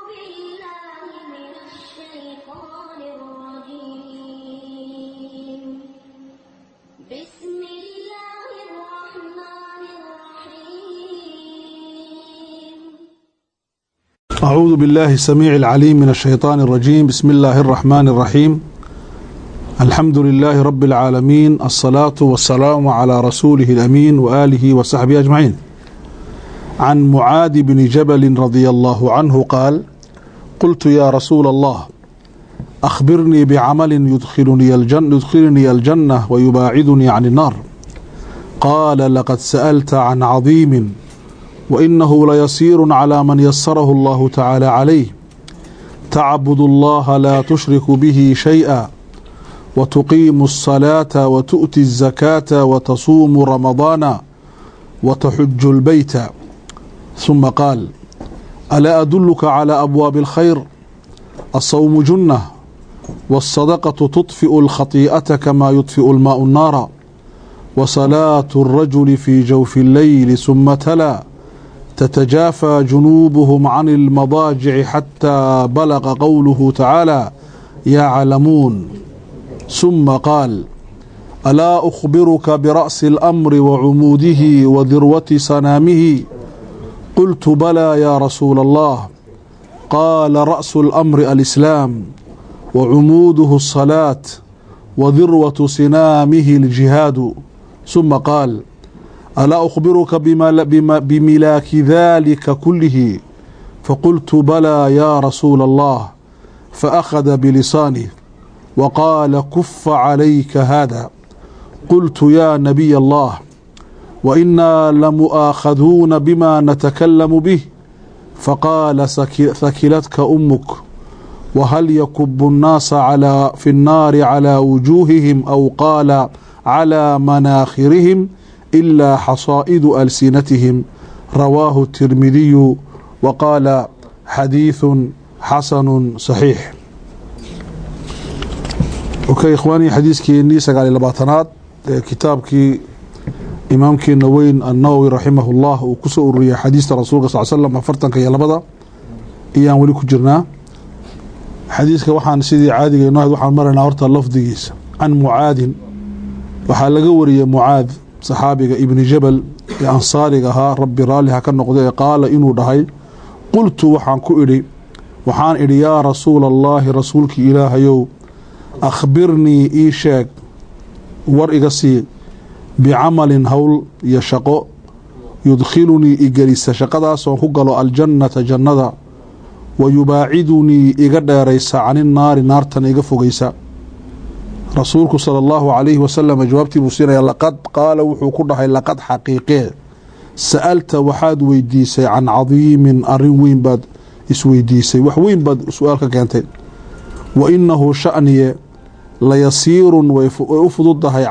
أعوذ بالله السميع العليم من الشيطان الرجيم. بسم الله الرحمن الرحيم. الحمد لله رب العالمين، الصلاة والسلام على رسوله الأمين وآله وصحبه أجمعين. عن معاذ بن جبل رضي الله عنه قال: قلت يا رسول الله أخبرني بعمل يدخلني الجنة ويباعدني عن النار. قال: لقد سألت عن عظيم، وإنه ليسير على من يسره الله تعالى عليه. تعبد الله لا تشرك به شيئا، وتقيم الصلاة وتؤتي الزكاة وتصوم رمضان وتحج البيت. ثم قال: ألا أدلك على أبواب الخير؟ الصوم جنة، والصدقة تطفئ الخطيئة كما يطفئ الماء النار، وصلاة الرجل في جوف الليل. ثم تلا: تتجافى جنوبهم عن المضاجع حتى بلغ قوله تعالى: يعلمون. ثم قال: ألا أخبرك برأس الأمر وعموده وذروة سنامه؟ قلت: بلى يا رسول الله. قال: رأس الأمر الإسلام، وعموده الصلاة، وذروة سنامه الجهاد. ثم قال: ألا أخبرك بملاك ذلك كله؟ فقلت: بلى يا رسول الله. فأخذ بلسانه وقال: كف عليك هذا. قلت: يا نبي الله، وإنا لمؤاخذون بما نتكلم به. فقال: ثكلتك أمك. وهل يكب الناس في النار على وجوههم، أو قال على مناخرهم، إلا حصائد ألسنتهم. رواه الترمذي وقال: حديث حسن صحيح. اوكي إخواني، حديثكي نيسا قال لباطنات كتابكي إمامكي نوين النووي رحمه الله وكسو الريا حديث رسولك صلى الله عليه وسلم أفرتن كي يلبدا إيان وليكو جرنا حديثك وحان سيدي عادي نوحد وحان مرنا ورطة اللفظيس. عن معاذ، وحان لقوري معاذ صحابي ابن جبل أنصاري ربي رالها كالنقضي قال إنو دهي: قلت وحان إلي يا رسول الله، رسولك إله يو، أخبرني إيشاك ورئيسي بعمل هول يشقو يدخلني إجلس شقدا سوكقلو الجنة جنة، ويباعدني إجداريس عن النار نارتن إجفوغيسا. رسولك صلى الله عليه وسلم جوابتي بسينا: لقد قال وحكرها لقد حقيقي سألت وحاد ويديسي عن عظيم أرين وين باد اسويديسي وحوين باد سؤالك كانتين. وإنه شأني ليسير ويفضده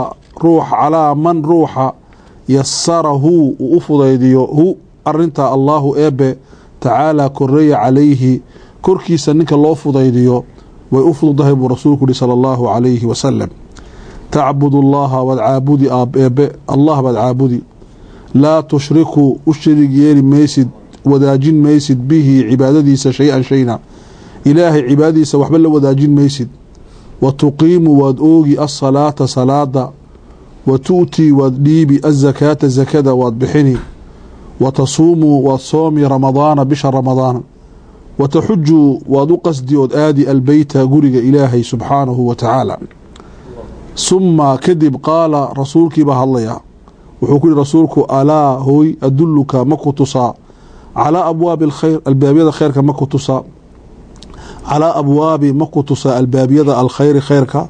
على من روح يسره وأفضيديو هو أرنتا الله إيبه تعالى كري عليه كركي سنك الله أفضيديو ويفضده برسولك صلى الله عليه وسلم. تعبد الله والعابد الله والعابد لا تشركوا أشرك يلي ميسد وداجين ميسد به عبادتيس شيئا إلهي عبادتيس وحبل وداجين ميسد. وتقيم وادوغي الصلاة صلاة، وتؤتي وديبي الزكاة زكاة وادبحني، وتصوم وصوم رمضان بشهر رمضان، وتحج ودقصدي ودآدي البيت قرق إلهي سبحانه وتعالى. ثم كذب قال رسولك بهالله وحكول رسولك: ألا هوي أدلك مكتسا على أبواب الخير، البابية خيرك مكتسا على أبواب مكتسا البابية الخير خيرك.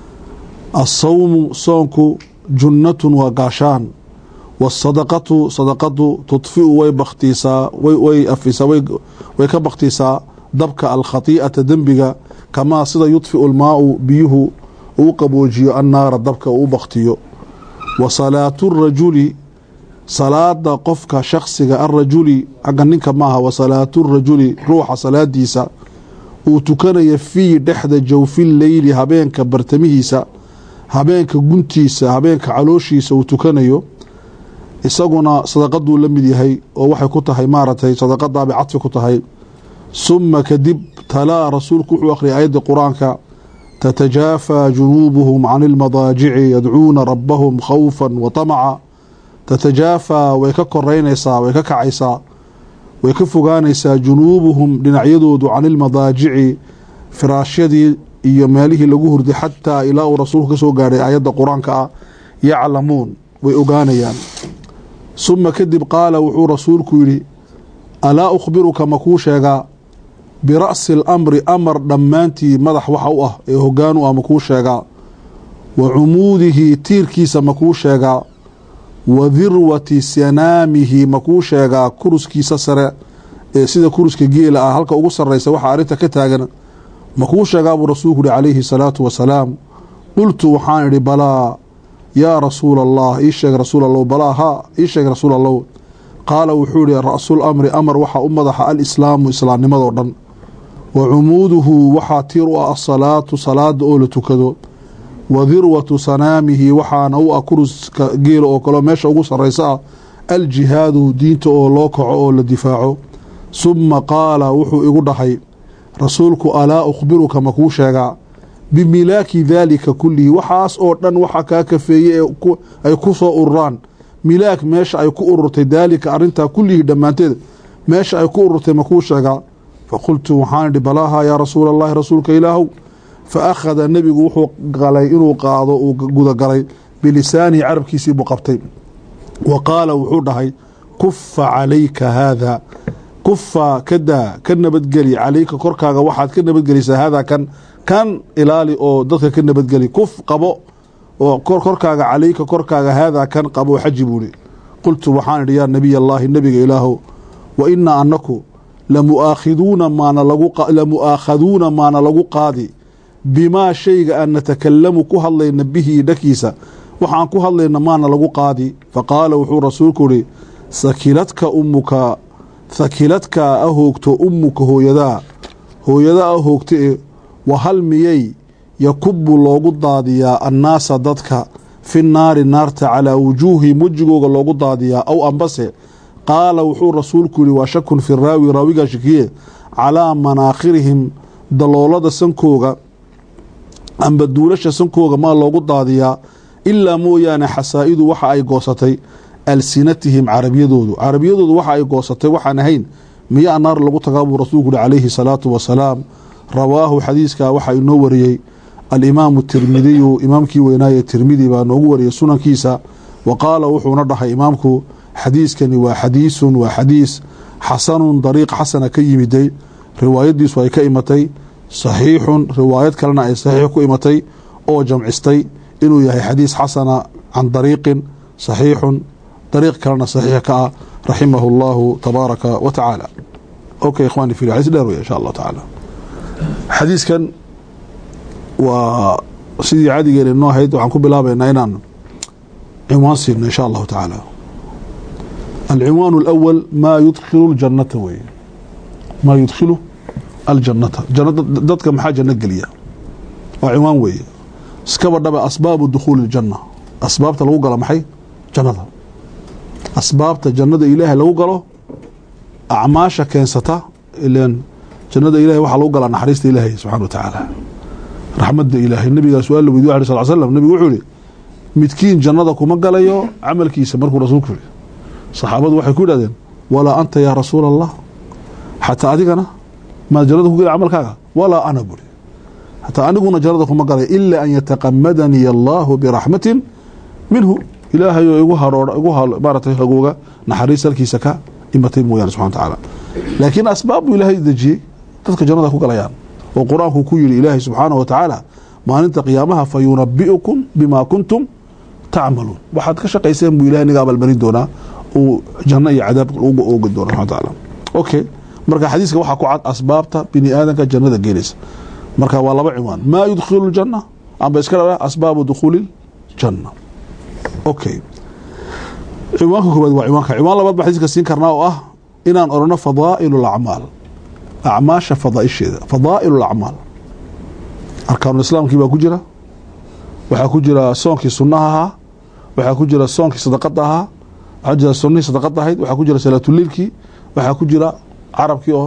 الصوم صونك جنة وقاشان، والصدقة صدقة تطفئ ويبختيسا ويأفسا ويكبختيسا دبك الخطيئة دنبك، كما صد يطفئ الماء بيه وقبوجي النار دبك وبختيو. وصلاة الرجل صلاة قفك شخصك الرجل أغنينك معها، وصلاة الرجل روح صلاة ديسا وتكن يفي دحد جوف الليل هبينك برتميهيسا هبينك قنتيسا هبينك علوشيسا وتكنيو isaguna sadaqadu la mid yahay oo waxay ku tahay maaratay sadaqada bi cadfi ku tahay ثم كدب تلا رسولك وأخري آيات القرآن تتجافى جنوبهم عن المضاجع يدعون ربهم خوفا وطمعا تتجافى ويككرينيسا ويككعيسا ويكفغانيسا جنوبهم لنعيدود عن المضاجع فراشيدي iyo meelihii lagu hurday xataa ilaa uu rasuulku ka soo gaaray aayada quraanka ah yaclamuun way ogaanayaan summa kadib qaala wuxuu rasuulku yiri alaa ukhbiruka makuu sheegaa bira'si al-amri amar dhammaantii madax waxa u ah ee hoggaan u ah makuu sheegaa wa cumuudihi tiirkiisa makuu sheegaa wa dirwati sanaamihi makuu sheegaa kuruskiisa sare ee sida kuruska geela ah halka ugu sarreysa waxa arinta ka taagan makuu sheegaa buu rasuulku yidhi calayhi salaatu wasalaam qultu waxaan idhi balaa yaa rasuula allah ii sheeg rasuul allow balaa haa ii sheeg rasuul allow qaala wuxuu yihi ra'sul amri amar waxaa u madaxa alislaamu islaamnimadoo dhan wa cumuuduhu waxaa tiir u ah asalaatu salaada oo la tukado wa dirwatu sanaamihi waxaana u ah kuruska geela oo kaleo meesha ugu sarreysa ah aljihaadu diinta oo loo kaco oo la difaaco summa qaala wuxuu igu dhahay rasuulku alaa ukhbiruka makuu sheegaa bimilaaki daalika kullihi waxaas oo dhan waxa kaa kafeeye ay ku soo ururaan milaak meesha ay ku ururtay daalika arintaa kullihii dhammaanteed meesha ay ku ururtay makuu sheegaa faqultu waxaan idhi balaaha yaa rasuula allahi rasuulka ilaahow fa akhada nebigu wuxuu galay inuu qaado uu gudagalay bilisaanihi carabkiisii buu qabtay wa qaala wuxuu dhahay kufa calayka haada kufa kadaa ka nabadgeli calayka korkaaga waxaad ka nabadgelisaa haadaa kan ilaali oo dadka ka nabadgeli kuf qabo oo korkaaga calayka korkaaga haadaa kan qabo xaji buuli qultu waxaan idhi yaa nabiy allaahi nebiga ilaahow wa inaa anaku lamu'aakhaduuna maana lagu qaadi bimaa shayga aan natakalamu ku hadlayna bihi dhakiisa waxaan ku hadlayna maana lagu qaadi faqaala wuxuu rasuulku ihi sakiladka ahoogto ummuka hooyadaa ahoogta e wahal miyay yakubu loogu daadiyaa annaasa dadka fi naari naarta calaa wujuuhihim wejigooga loogu daadiyaa aw ambase qaala wuxuu rasuulku yihi waa shakun fi raawi raawigaa shakiye calaa manaakhirihim daloolada sankooga amba duulasha sankooga maa loogu daadiyaa ilaa mooyaane xasaa'idu waxa ay goosatay alsinatihim carabiyadoodu waxa ay goosatay waxaan ahayn miyaa naar lagu tagaa buu rasuulku yihi calayhi salaatu wasalaam rawaahu xadiiskaa waxaa inoo wariyey alimaamu tirmidiyu imaamkii weynaaye tirmidi baa noogu wariyey sunankiisa wa qaala wuxuuna dhahay imaamku xadiiskani waa xadiis xasanun dariiq xasana ka yimiday riwaayadiisu ay ka imatay saxiixun riwaayad kalena ay saxiix ku imatay oo jamcistay inuu yahay xadiis xasana can dariiqin saxiixun dariiq kalena saxiix ka ah raximahu allahu tabaaraka wa tacaala okay ikhwaani fi xadiis dheer wey insha allahu tacaala xadiiskan waa sidii caadigeena inoo ahayd waxaan ku bilaabaynaa inaan cinwaan siino insha allahu tacaala alcinwaan alawal maa yudkhilu ljannata wey maa yudkhilu aljannata jannada dadka maxaa janno geliya waa cinwaan weeye iskaba dhaba asbaabu dukhuuli ljanna asbaabta lagu galo maxay jannada asbaabta jannada ilaahay lagu galo acmaasha keensata ileen jannada ilahay waxaa lagu galaa naxariista ilaahay subxana wa tacaala raxmadda ilaahay nabigaa su-aal la weydiyo alay sal slam nabigu wuxuu yihi midkiin jannada kuma galayo camalkiisa markuu rasuulku yihi saxaabadu waxay ku yidhahdeen walaa anta yaa rasuula allah xataa adigana maad jannada ku gala camalkaaga walaa ana buri xataa aniguna jannada kuma galay ilaa an yataqamadanii allaahu biraxmatin minhu ilaahayoo igu maaratay hagooga naxariis halkiisa ka imatay mooyaane subxana wa tacaala laakiin asbaab buu ilaahay dejiyey dadka jannada ku galayaan oo qur-aanku ku yidhi ilaahay subxaanahu wa tacaala maalinta qiyaamaha fa yunabi'ukum bimaa kuntum tacmaluun waxaad ka shaqayseen buu ilahay naga abaalmarin doonaa uu janno iyo cadaab uga oogi doona subxana wa tacaala okay marka xadiiska waxaa ku cad asbaabta bini aadanka jannada geenaysa marka waa laba cinwaan maa yudkhilu ljanna amba iska dha asbaabu dukhuuli ljanna okay cinwaanka koobaad waa cinwaanka cinwaan labaad baa xadiiska siin karnaa oo ah inaan orano fadaa'ilu lacmaal acmaasha fadaaisheeda fadaa'ilu lacmaal arkaanulislaamkii baa ku jira waxaa ku jira soonkii sunnaha ahaa waxaa ku jira soonkii sadaqada ahaa waxaa jira sunnihii sadaqada ahayd waxaa ku jira salaatuleilkii waxaa ku jira carabkii oo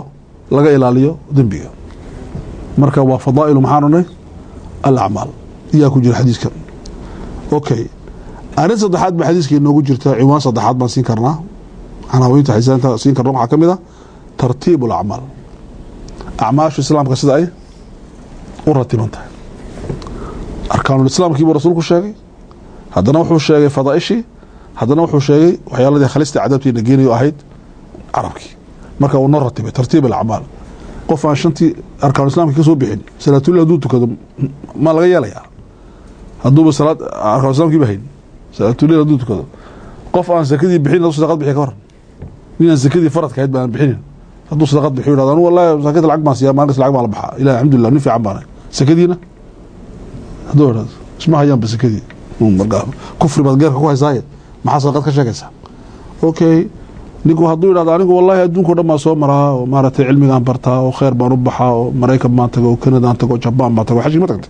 laga ilaaliyo dembiga marka waa fadaa'il maxaanunay al-a'maal iyaa ku jira xadiiska okay arin saddexaad ba xadiiska inoogu jirta ciwaan saddexaad baan siin karnaa عناوينta xisanta siin karno waxa kamida tartiib al-a'maal a'maasha islaamka sida ay u ratibantahay arkaanul islaamkii buu rasuulku sheegay haddana wuxuu sheegay fadaa'ishi haddana wuxuu sheegay waxyaaladii khalista cadabtii nageeniyo ahayd arabkii marka uu noo ratibay tartiib al-a'maal qof aan shantii arkaanul islaamka ka soo bixin salaatul haduu tukado ma laga yeelayaa hadduu salaad arkaanul islaamkii bahayn salaatul haduu tukado qof aan zakadii bixin oo sadaqad bixi ka waran nin zakadii faradka ahayd baan bixinin hadduu sadaqad bixiyo yiraahdo wallahi zakada lacag ma siya maalinkaas lacag ma la baxa ilaahay alxamdulillah nin fiican baan zakadiina hadduu yiraahdo isma hayaan basakadii marka kufri baad geerka ku haysaay maxaa sadaqad ka sheegaysaa okay nigu hadduu yiraahdo anigu wallahi adduunka dhan ma soo maraa oo maaratay cilmigaan bartaa oo khayr baan u baxaa oo Mareykan baan tago oo Canada aan tago Japan baan tago xajii ma tagtay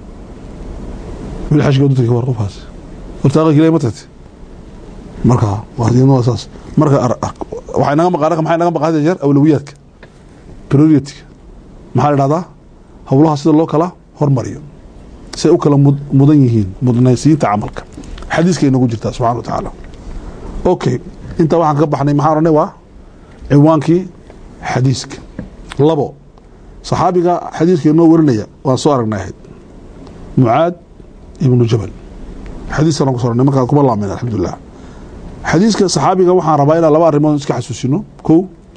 wili xajii dadka war qofaas hortaaga ilaahay ma tagtay marka waadino asaas marka waxa inaga maqaaraka maxay naga maqaad jeer awlawiyaadka priority maxaa dhahdaa hawlaha sida loo kala hormariyo si ay u kala mudan yihiin mudnaysiinta amalka xadiiska inagu jirta subhanahu wa ta'ala okay inta waxaan ka baxnay maxaa oranay waa ciwaankii xadiiska labo saxaabiga xadiiska inoo warinaya waan soo aragnay Muaad ibn Jabal xadiiska aan ku soo aragnay marka kuma laameyn alxamdulillah xadiiska saxaabiga waxaan rabaa inaan laba arrimood iska xasuusino koow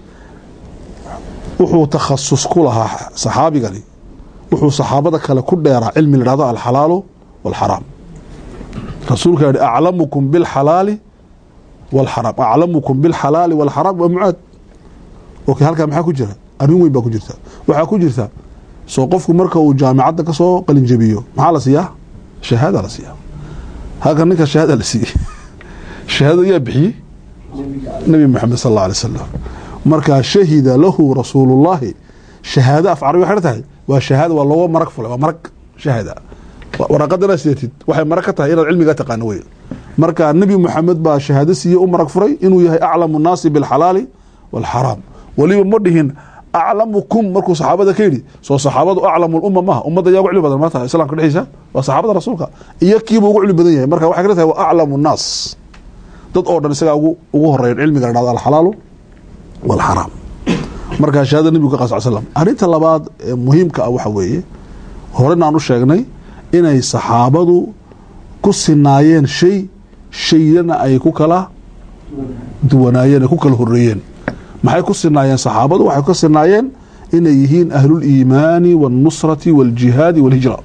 wuxuu takhasus ku lahaa saxaabigani wuxuu saxaabada kale ku dheeraa cilmi la yiraahdo al-halaal wal-haram rasuulka yiri a'lamukum bil-halal wal-haram a'lamukum bil-halal wal-haram wa Muaad okay halka maxaa ku jira arrin weyn baa ku jirta waxa ku jirta soo qofku marka uu jaamacada ka soo qalin jabiyo maxaa la siiyaa shahaada la siiyaa halka ninka shahaada la siiyaa شهادة يبحي نبي محمد صلى الله عليه وسلم مركا شهد له رسول الله شهادة أفعال وحرتها وشهادة والله مرك فلا ومرك شهادة ورقدنا سيتد وحي مركتها إلى العلم قات قانوية مركا النبي محمد با شهادة سي مرك فري إنه يهي أعلم الناس بالحلال والحرام ولي بمدهن أعلمكم مركو صحابة كيري سو صحابة أعلم الأمة ما أمة يا علم بدل ما تها السلام كل عيسى وصحابة رسولك إياك يبغوا علم بدنيا مركا واحد كده وأعلم الناس dad oo dhan isaga ugu horeeyay cilmiga raad al-halal wal haram marka shahaada nabiga sallallahu alayhi wasallam arinta labaad ee muhiimka ah waxa weeye horena aan u sheegnay inay saxaabadu ku sinaayeen shayna ay ku kala duwanaayeen ku kala horeeyeen maxay ku sinaayeen saxaabadu waxay ku sinaayeen inay yihiin ahlul iimaani wan nusrati wal jihad wal hijra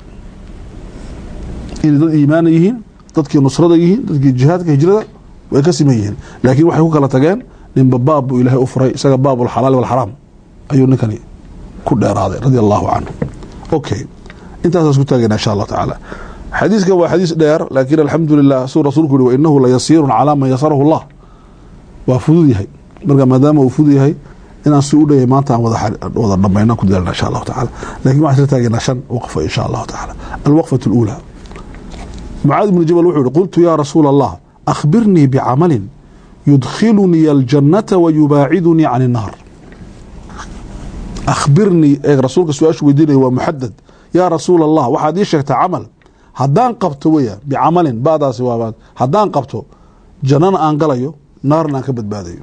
in dad iimaan yihiin dadkii nusrada yihiin dadkii jihadka hijrada way ka simeeyeen laakiin waxay ku kala tageen nin baab ilaahay u furay isaga baabul halal wal haram ayuu ninkani ku dheeraaday radiyallahu anhu okay intaas isku taagayna insha Allah taala xadiiska waa xadiis dheer laakiin alxamdulillah suu rasuulku yiri innahu la yasirun ala man yasarahu Allah wa fuduyahay marka maadaama uu fuduyahay inaan soo udhay maanta aan wada dhamayna ku diilna insha Allah taala laakiin waxa taagayna shan waqfo insha Allah taala alwaqfatu alula Muaad ibn Jabal wuxuu qultu ya rasuul Allah أخبرني بعمل يدخلني الجنة ويباعدني عن النار أخبرني رسولك سؤال ويديني ومحدد يا رسول الله واحد يشكت عمل هدان قبته ويا بعمل بعد سوابات هدان قبته جنان أنقليو نار ناكبت باديو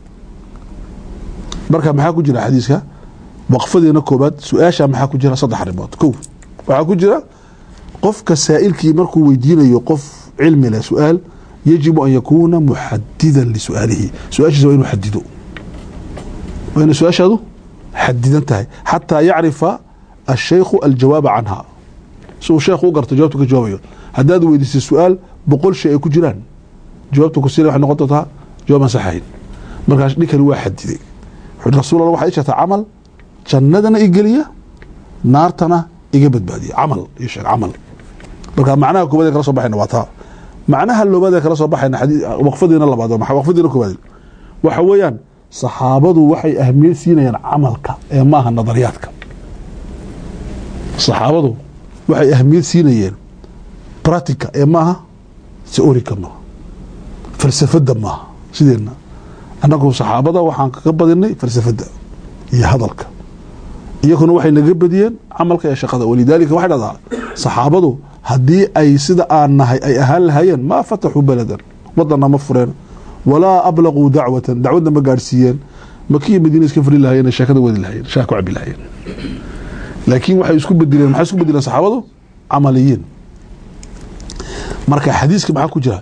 بركة محاكو جرى حديثك وقفدي نكوبات سؤاشا محاكو جرى صدح رموت كوف محاكو جرى قف كسائل كي مركو ويديني يقف علمي لسؤال يجب أن يكون محددا لسؤاله سؤال وين يحدده وين سؤال هذا حددا انتهي حتى يعرف الشيخ الجواب عنها سو الشيخ وقرت جوابتك جوابيه هداد ويدس السؤال بقول شيء كجيران جوابتك كسيره waxay noqotaa jawaab saxiix markaas ninkan waa xadiday rasuul Allah waxa ay sheegtay amal jannadana igaliya naartana iga badbaadiya amal yeeshay amal marka macnaha kubada kala soo baxayna waa taa معناها اللوبادة كلا صباحنا حديث وقفدينا الله بعد وقفدينا كوادل وحويا صحابته وحي أهمية سينا عملك ماها نظرياتك صحابته وحي أهمية سينا براتيكا ماها سيوريكا ماها فلسفة ماها سيدنا أنكم صحابته وحان كبدني فلسفة يا هذلك iyaguna waxay naga badiyeen camalka ee shaqada walidaalika waxay dhahdaa saxaabadu haddii ay sida aan nahay ay ahaan lahaayeen ma fataxuu baladan wadana ma fureen walaa ablaquu dacwatan dacwadna ma gaadhsiiyeen makiya madiina iska furi lahaayeen sheekada wadi lahaayeen shaah ku cabi lahaayeen laakiin waxay isku bedeleen saxaabadu camaliyiin marka xadiiska maxaa ku jira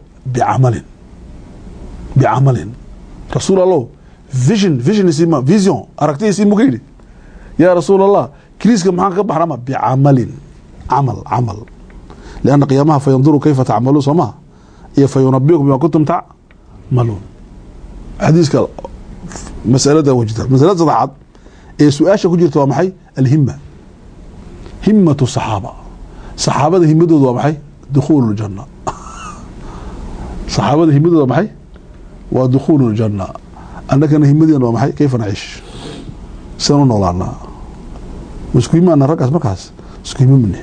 bicamalin rasuul allah vision aragtidiisii muka yidhi yaa rasuul allah kiriiska maxaan ka baxnama bicamalin camal lianna qiyaamaha fayanduru kayfa tacmaluun soo maha iyo fayunabiukum bima kuntum tacmaluun xadiiska masalada wajida masalada saddexaad ee su-aasha ku jirta waa maxay alhima himatu saxaabada himadooda waa maxay dukhuulu ljanna saxaabada himadooda waa maxay waa dukhuulu ljanna annagana himadeena waa maxay kayfa naciish sidaan u noolaanaa isku himaana raggaas markaas isku hima manihin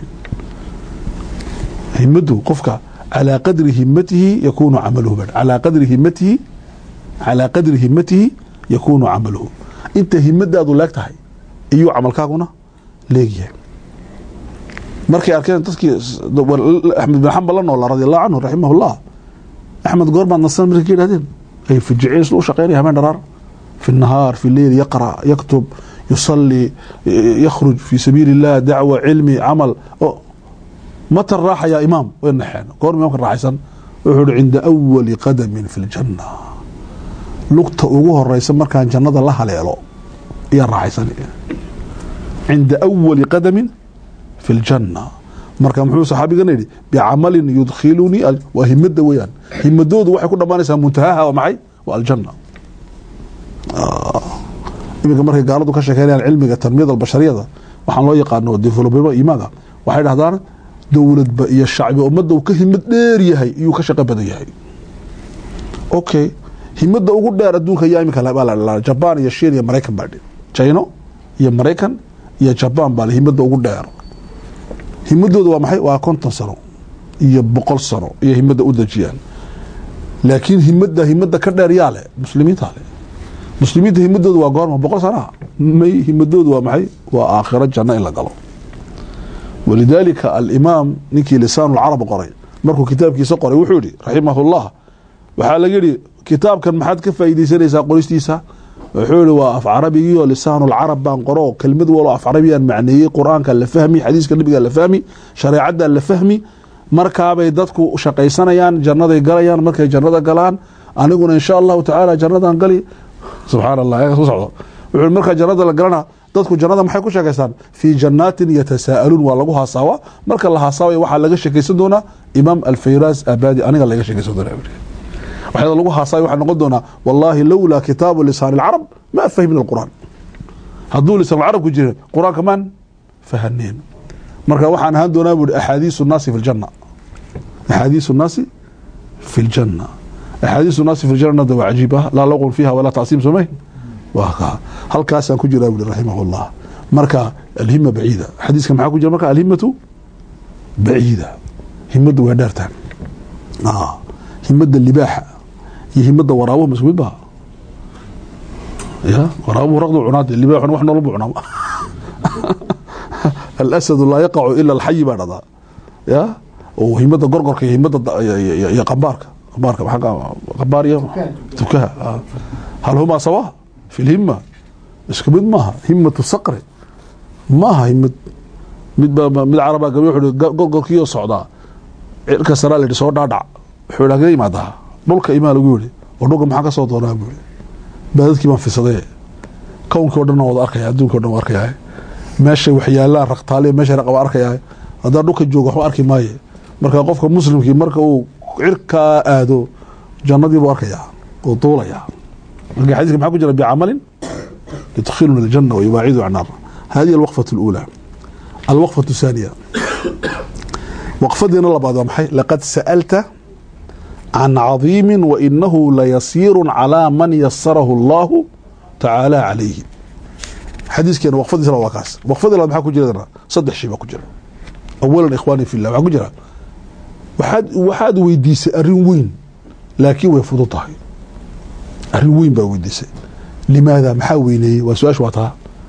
himadu qofka calaa qadri himatihi yakuunu camaluhu calaa qadri himatihi yakuunu camaluhu inta himadaadu leeg tahay iyuu camalkaaguna leegyahay markay arkeen dadkii axmed bin xambal la noolaa radi allahu canhu raximah ullah axmed goormaad nasan markay ka yidhahdeen ay fijiceen sida u shaqeynaya habeen dharaar fi nahaar fi leyl yaqra yaktub yusalli yakhruj fi sabiili illah dacwa cilmi camal mata raaxa yaa imaam way naxeen goor imaamka raaxaysan wuxuu hi cinda awali qadamin fi ljanna lugta ugu horeysa markaan jannada la haleelo iyaa raaxaysan cinda awali qadamin fi ljanna marka muxuu saxaabigana yidhi bicamalin yudkhilunii waa himada weyaan himadoodu waxay ku dhammaanaysaa muntahaha waa maxay waa aljanna iminka markay gaaladu ka sheekeynayaan cilmiga tanmiyada albashariyada waxaan loo yaqaano development imaga waxay dhahdaan dowladba iyo shacbi ummadda uu ka himad dheer yahay iyuu ka shaqo badan yahay okay himada ugu dheer adduunka yaa iminka la jabaan iyo shiin iyo maraykan baa dhi chino iyo maraykan iyo jabaan baa himada ugu dheer himadooda waa maxay waa 50 sano iyo 100 sano iyo himada u dajiyaan laakiin himada ka dheer yaa leh muslimiinta himadooda waa goorma 100 sano may himadooda waa maxay waa aakhira janno in la galo walidaalika alimaam ninkii lisaan alcarab qoray markuu kitaabkiisa qoray wuxuu yidhi raximahullah waxaa laga yidhi kitaabkan maxaad ka faa'iidaysanaysaa qoristiisa wuxuu yihi waa af carabigiioo lisaanulcarab baan qoro kelmad walo af carabiyaan macneeyey qur-aanka la fahmi xadiiska nabiga la fahmi shareecadda la fahmi markaabay dadku shaqaysanayaan jannaday galayaan markay jannada galaan aniguna insha allahu tacaala jannadan gali subxaan allah ku socdo wuxuu markaa jannada la galana dadku jannada maxay ku sheekaystaan fii jannaatin yatasaa'aluun waa lagu haasaawaa marka la haasaawaya waxaa laga sheekaysan doonaa imaam alfayraas abadi aniga laga sheekaysan doonaa waxaa lagu haasaay waxaa noqon doonaa wallaahi lowlaa kitaabu lisaan alcarab ma fahimna alqur'aan hadduu lisaan alcarab ku jira qur-aanka maan fahaneen marka waxaan ahaan doonaa buuhi axaadiisu nnaasi fi ljanna axaadiisu nnaasi fi ljanna axaadiisu nnaasi fi ljanna waa cajiib ah laa laqun fiiha walaa tacsiim somayn waa kaa halkaasaan ku jiraa buuhi raximahullah marka alhima baciida xadiiska maxaa ku jira marka alhimatu baciida himadu waa dheertaan himada libaaxa iyo himada waraabuhu masku mid baha ya waraabuhu raqdu cunaad libaaxuna wax noolbu cunaa alasadu laa yaqacu ila alxayi baa dhadaa ya oo himada gorgorka iyo himada iyo qambaarka qambaar iyo tukaha hal humaa sawa fi lhima isku mid maaha himatu saqri maaha himad mid carabaa gabi wuxuu gorgorkiioo socdaa cirka saraa la yidhi soo dhaadhac wuxuu kaga imaadaa dhulka imaa lagu yidhi oo dhulka maxaa ka soo doonaa buu yidhi baadadkii baan fisaday kownkii o dhan wada arkaya adduunkii o dhan waa arkayaa meeshay waxyaalaan raqtaaliya meeshay raqaba arkayaa haddaan dhulka joogo waxba arki maaye marka qofka muslimkii marka uu cirkaa aado jannadii buu arkayaa oo duulayaa marka xadiiska maxaa ku jira bicamalin yudkhiluna aljanna wa yubaacidu can naar hadihi alwaqfatu اluulaa alwaqfatu الثaaniya waqfadiina labaad waa maxay laqad sa'alta can cadiimi wainahu layasiiru calىa man yasarahu allahu tacaala calayhi xadiiskeena waqfadiisana waa kaas waqfadii labaad maxaa ku jira saddex shay baa ku jira awalan ikhwaani fi llah waxaa ku jira waxaad weydiisay arrin weyn laakiin way fudud tahay arrin weyn baa weydiisay limaada maxaa weyneeyey waa su-aasha waa taa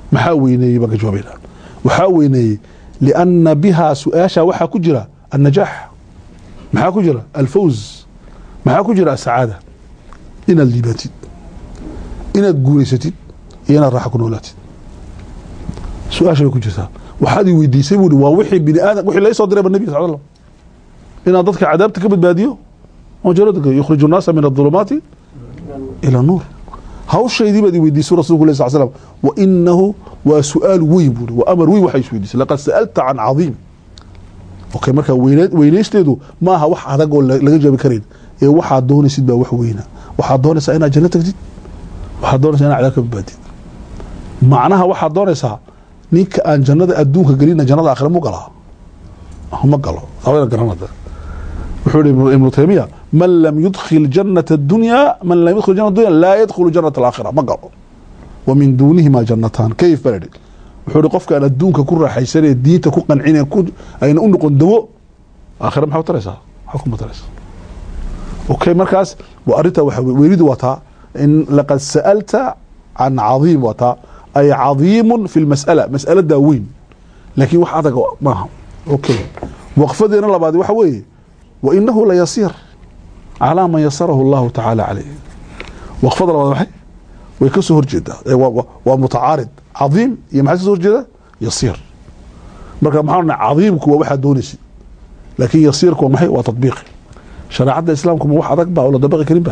maxaa weyneeyey baan ka jawaabayna waxaa weyneeyey lianna bihaa su-aasha waxaa ku jira annajaax maxaa ku jira alfawz maxaa ku jira asacaada inaad liibaatid inaad guulaysatid iyo inaad raaxa ku noolaatid su-aasha bay ku jirtaa waxaad i weydiisay buuri waa wixii bini aadam wixii laga soo dirayba nabiga sal slam inaad dadka cadaabta ka badbaadiyo oo jannada yukhriju nnaasa min adulumaati ila nuur hawshaydii baad i weydiisay rasuulku leh sal slam wa inahu waa su-aal weyn buuri waa amar weyn waxay is weydiisay laqad sa'alta can cadiim okay marka weynaysteedu ma aha wax adag oo laga jaabi karayn ee waxaad doonaysid baa wax weyna waxaad doonaysaa inaad janno tagtid waxaad doonaysaa inaad cadaab ka badbaadid macnaha waxaad doonaysaa ninka aan jannada adduunka gelina jannada aakhira mu galaa ma galo hawada garanada wuxuu yidhi ibnu taymiya man lam yudkhil jannata addunya man lam yudkhil jannata addunya laa yadkhulu jannata alaakhira ma galo wa min duunihima jannataan kayf baladi wuxuu yidhi qofka aan adduunka ku raaxaysanee diinta ku qancinee ayna u noqon dawo aakhira maxaa u taraysaa maxaa kuma taraysaa okay markaas waa arrintaa waxa weynidii waa taa in laqad sa'alta can cadiim waa taa ay cadiimun fi lmas'ala mas'aladaa weyn laakiin wax adag maaha okay waqfadeena labaad waxa weeye wa inahu la yasiir calaa man yasarahu allahu tacaala calayh waqfada labaad maxay way ka soo horjeedaa waa mutacaarid cadiim iyo maxay ka soo horjeedaa yasiir marka maxaa odhanaa cadiimku waa waxaad doonaysid laakiin yasiirku waa maxay waa tatbiiqi shareecadda islaamku ma wax adag baa oo la dabaqi karin ba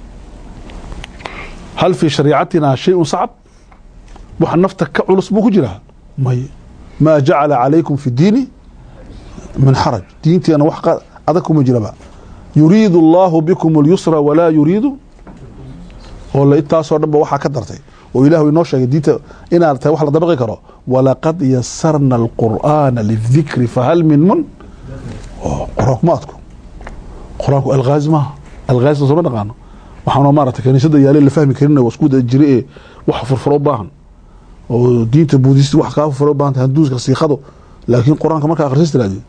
hal fii shariicatina shay-un sacab wax nafta ka culus buu ku jiraa may maa jacala calaykum fi diini min xaraj diinteena wax adag kuma jiraba yuriidu allahu bikum اlyusra walaa yuriidu oo intaasoo dhan ba waxaa ka dartay oo ilaahu inoo sheegay diinta inaad tahay wax la dabaqi karo walaqad yasarna alqur'aana lidikri fahal min quraankumaadku quraanku alghaaz maaha alghaaz sooma dhaqaano waxaanoo maaragtay kaniisada yaalee la fahmi karin waa isku jira ee wax furfuro u baahan oo diinta buudist wax kaa furfuro u baahan tahay handuuska siiqado laakiin quraanka markaa akhrisis tiraahdi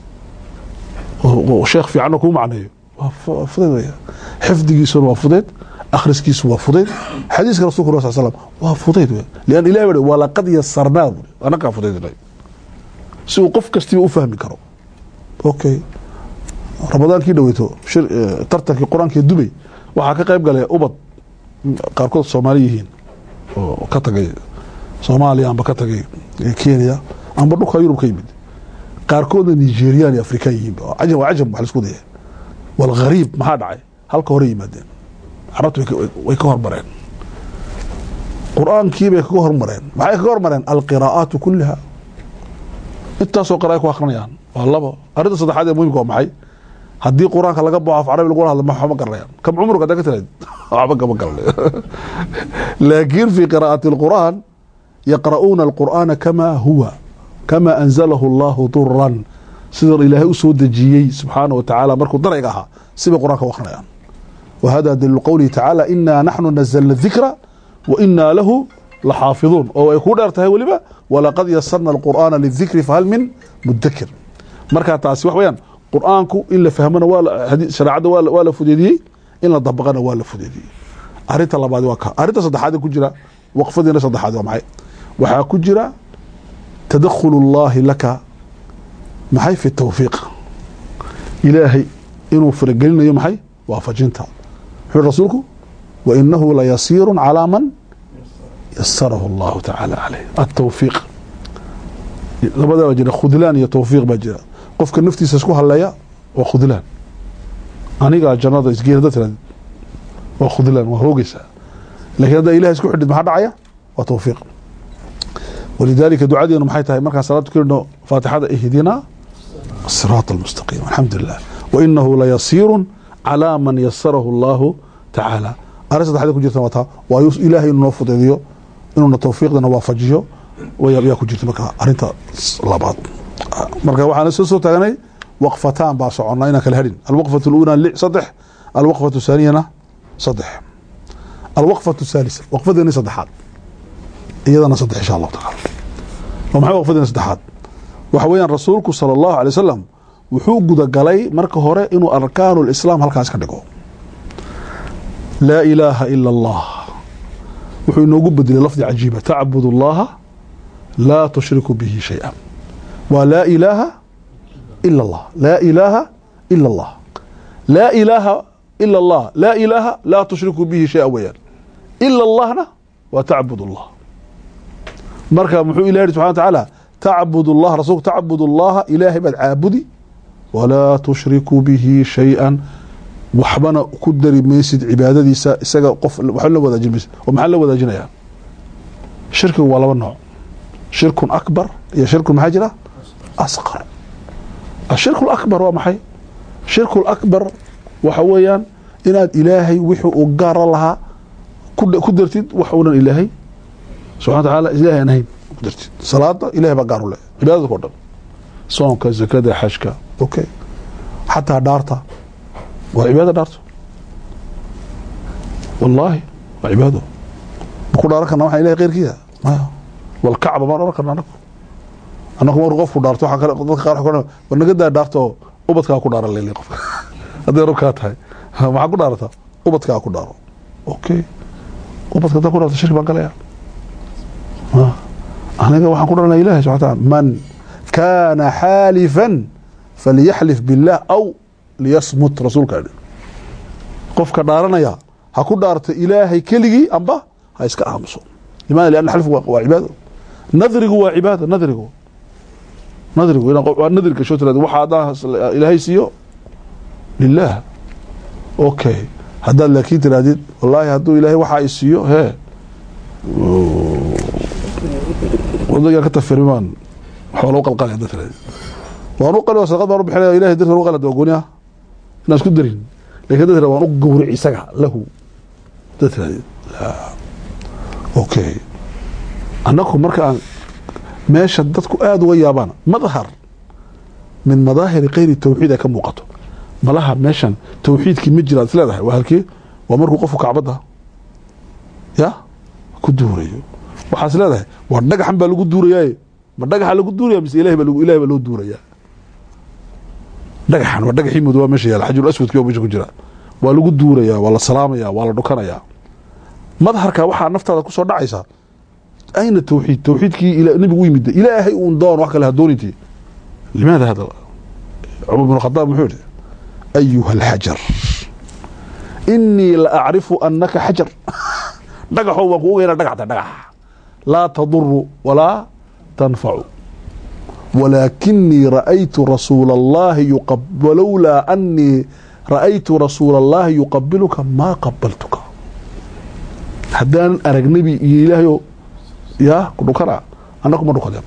oo sheekh fiican ku macneeyo waa fudeed xifdigiisuna waa fudeed akhriskiisu waa fudeed xadiiska rasuulka sallallahu alayhi wasallam waa fudeed lian ilaahay wada wala qad yasarnaa anaka fudeed si uu qof kastiba u fahmi karo okay ramadaankii dhaweyto tartankii quraanka Dubai waxaa ka qayb galay ubad qaarkood Soomaali yihiin oo ka tagay Soomaaliya amba ka tagay Kenya amba dhulka Yurub ka yimid qaarkoodna Nigerian iyo Afrikaan yihiin ajab wax la isku dayay wal gharib maxaa dhacay halka hore yimaadeen carabtu way ka hormareen quraankii bay ka hormareen maxay ka hormareen alqiraa'atu kullaha intaasoo qiraa'o ku akhrinayaan waa labo arrinta saddexaad ee muhiimka waa maxay haddii quraanka laga baxo af carabi lagu hadlo ma xuma garanayaan kam umruka dadka tiraad waxba kama garanay laakiin fi qiraa'ati alquran yaqra'una alqur'ana kama huwa kama anzalahu Allah durran sida ilaahay u soo dajiyay subhanahu wa ta'ala markuu darayga ahaa sida quraanka waxnayaan wa hada dalilu qawli ta'ala inna nahnu nazzalna dhikra wa inna lahu lahaafidun oo ay ku dheertahay waliba wala qad yassarna alqur'ana lidhikri fahal min mudakkir marka taasi wax weeyaan quraanku in la fahmana waa shariicada waa la fudeediyay in la dabaqana waa la fudeediyay arinta labaad waa ka arinta saddexaad ku jira waqfadina saddexaad waa maxay waxa ku jira tadakhul Allah laka maxay fi tawfiiq ilaahi inuu faragelinayo maxay waafajinta wuxuu rasuulku wa innahu la yasirun ala man yassarahu Allah ta'ala alayhi at-tawfiiq labada wajira khudlan iyo tawfiiq bajira qofka naftiisa isku haleeya waa khudlaan aniga jannada isgeerada tirad waa khudlaan waa hoogaysa laakiin hada ilaahay isku xidid maxaa dhacaya waa tawfiiq ولذلك دعاءنا maxay tahay marka salaad kirno faatixada ihdina الصراط المستقيم الحمد لله وانه لا يسير على من يسره الله تعالى arrinta xada ku jirta wata waa ilaahay inuu fudeeyo inuu tawfiiqdana waafajiyo way ku jirta marka arrinta labaad marka waxaan soo taaganay waqfataan baa soconaa inaan kala hadin alwaqfatu alula saddex alwaqfatu thaniyana saddex alwaqfatu thalitha waqfadani saddexaad iyadana saddex insha Allah taala maxay waqfadani saddexaad waxa weeyaan rasuulku sallallahu alayhi wasallam wuxuu guda galay marka hore inuu arkaanul islaam halkaas ka dhigo la ilaha illa Allah wuxuu inoogu bedelay lafdi cajiiba ta'budu Allah لا تشرك به شيئا ولا إله إلا الله لا إله إلا الله لا إله إلا الله لا إله لا تشرك به شيئا ويان إلا الله وتعبد الله مركا محو إلهي سبحانه وتعالى تعبد الله رسولك تعبد الله إلهي بعد عابدي ولا تشرك به شيئا وحبنا كدري ميسد عبادتي اسغا قف وحنا وداجين بس ومحل وداجينيا شرك ولا نوع شرك اكبر يا شرك محاجره اصغر الشرك الاكبر هو محي شرك الاكبر وحويان ان الهي وحو غار لها كدرتيد وحونا الهي سبحانه وتعالى الهي انهي كدرتيد صلاه الهي بغار له عباده كودن صومك زكاه حجك اوكي حتى دارته وعباده دارته والله وعباده بكل ركنا waxa ilaahay qeyrkiisa wal kacba ma rakana anagu mar qof ku dhaarto waxa kale dadka qaar waxaan wanaga daarto ubadka ku dhaaran leeyahay qof haday rabka tahay waxa ku dhaarata ubadka ku dhaaro okay ubadka ku dhaarto shirki baan galaya anaga waxaan ku dhaaranay ilaahay subhanahu wa ta'ala man kana halifan falyahlif billah aw liyasmut rasuulka qofka dhaaranaya ha ku dhaarto ilaahay keligii amba ha iska aamuso limaada lian half waa cibaado nadrigu waa cibaado nadrigu ina qof nadriga soo tirada waxa ilaahay siiyo lillah okay hada laakiin tiraadid wallahi haduu ilaahay waxa ay siiyo he wadaga ka tafirmaan xoolo qalqalay dadka waanu qalay sadaqad baa bixinay ilaahay dirta uu qalad ogooniya naas ku darin laakiin dadka waanu gowric isaga lahu dadka la okay annaku marka meesha dadku aad uga yaabaan madhar min madahir qeyri tawxiid ka muuqato malaha meeshan tawxiidki ma jira isleedahay waa halkii waa markuu qofku kacbada ya ku duurayo waxa isleedahay waa dhagaxan baa lagu duurayay ma dhagaxa lagu duuraya mise ilaahay baa loo duuraya dhagaxan waa dhagaxii muddo meesha yaala xajul aswadkii oo meesha ku jira waa lagu duuraya waa la salaamaya waa la dhukanaya madharka waxa naftaada ku soo dhacaysa ayna tawxiidkii ila nabigu yimid ilaahay uu doon wax kale hadooniti limaada hada Umar ibn Khattab muxuu ayuha al-hajar inni la a'rifu annaka hajar dhagaxo waa ku ogeena dhagaxda dhagax la tadur wala tanfa'u ولكني رأيت رسول الله يقبل ولولا أني رأيت رسول الله يقبلك ما قبلتك حدان أرق نبي إلهي يا كنوكرا أنكم مدوكدين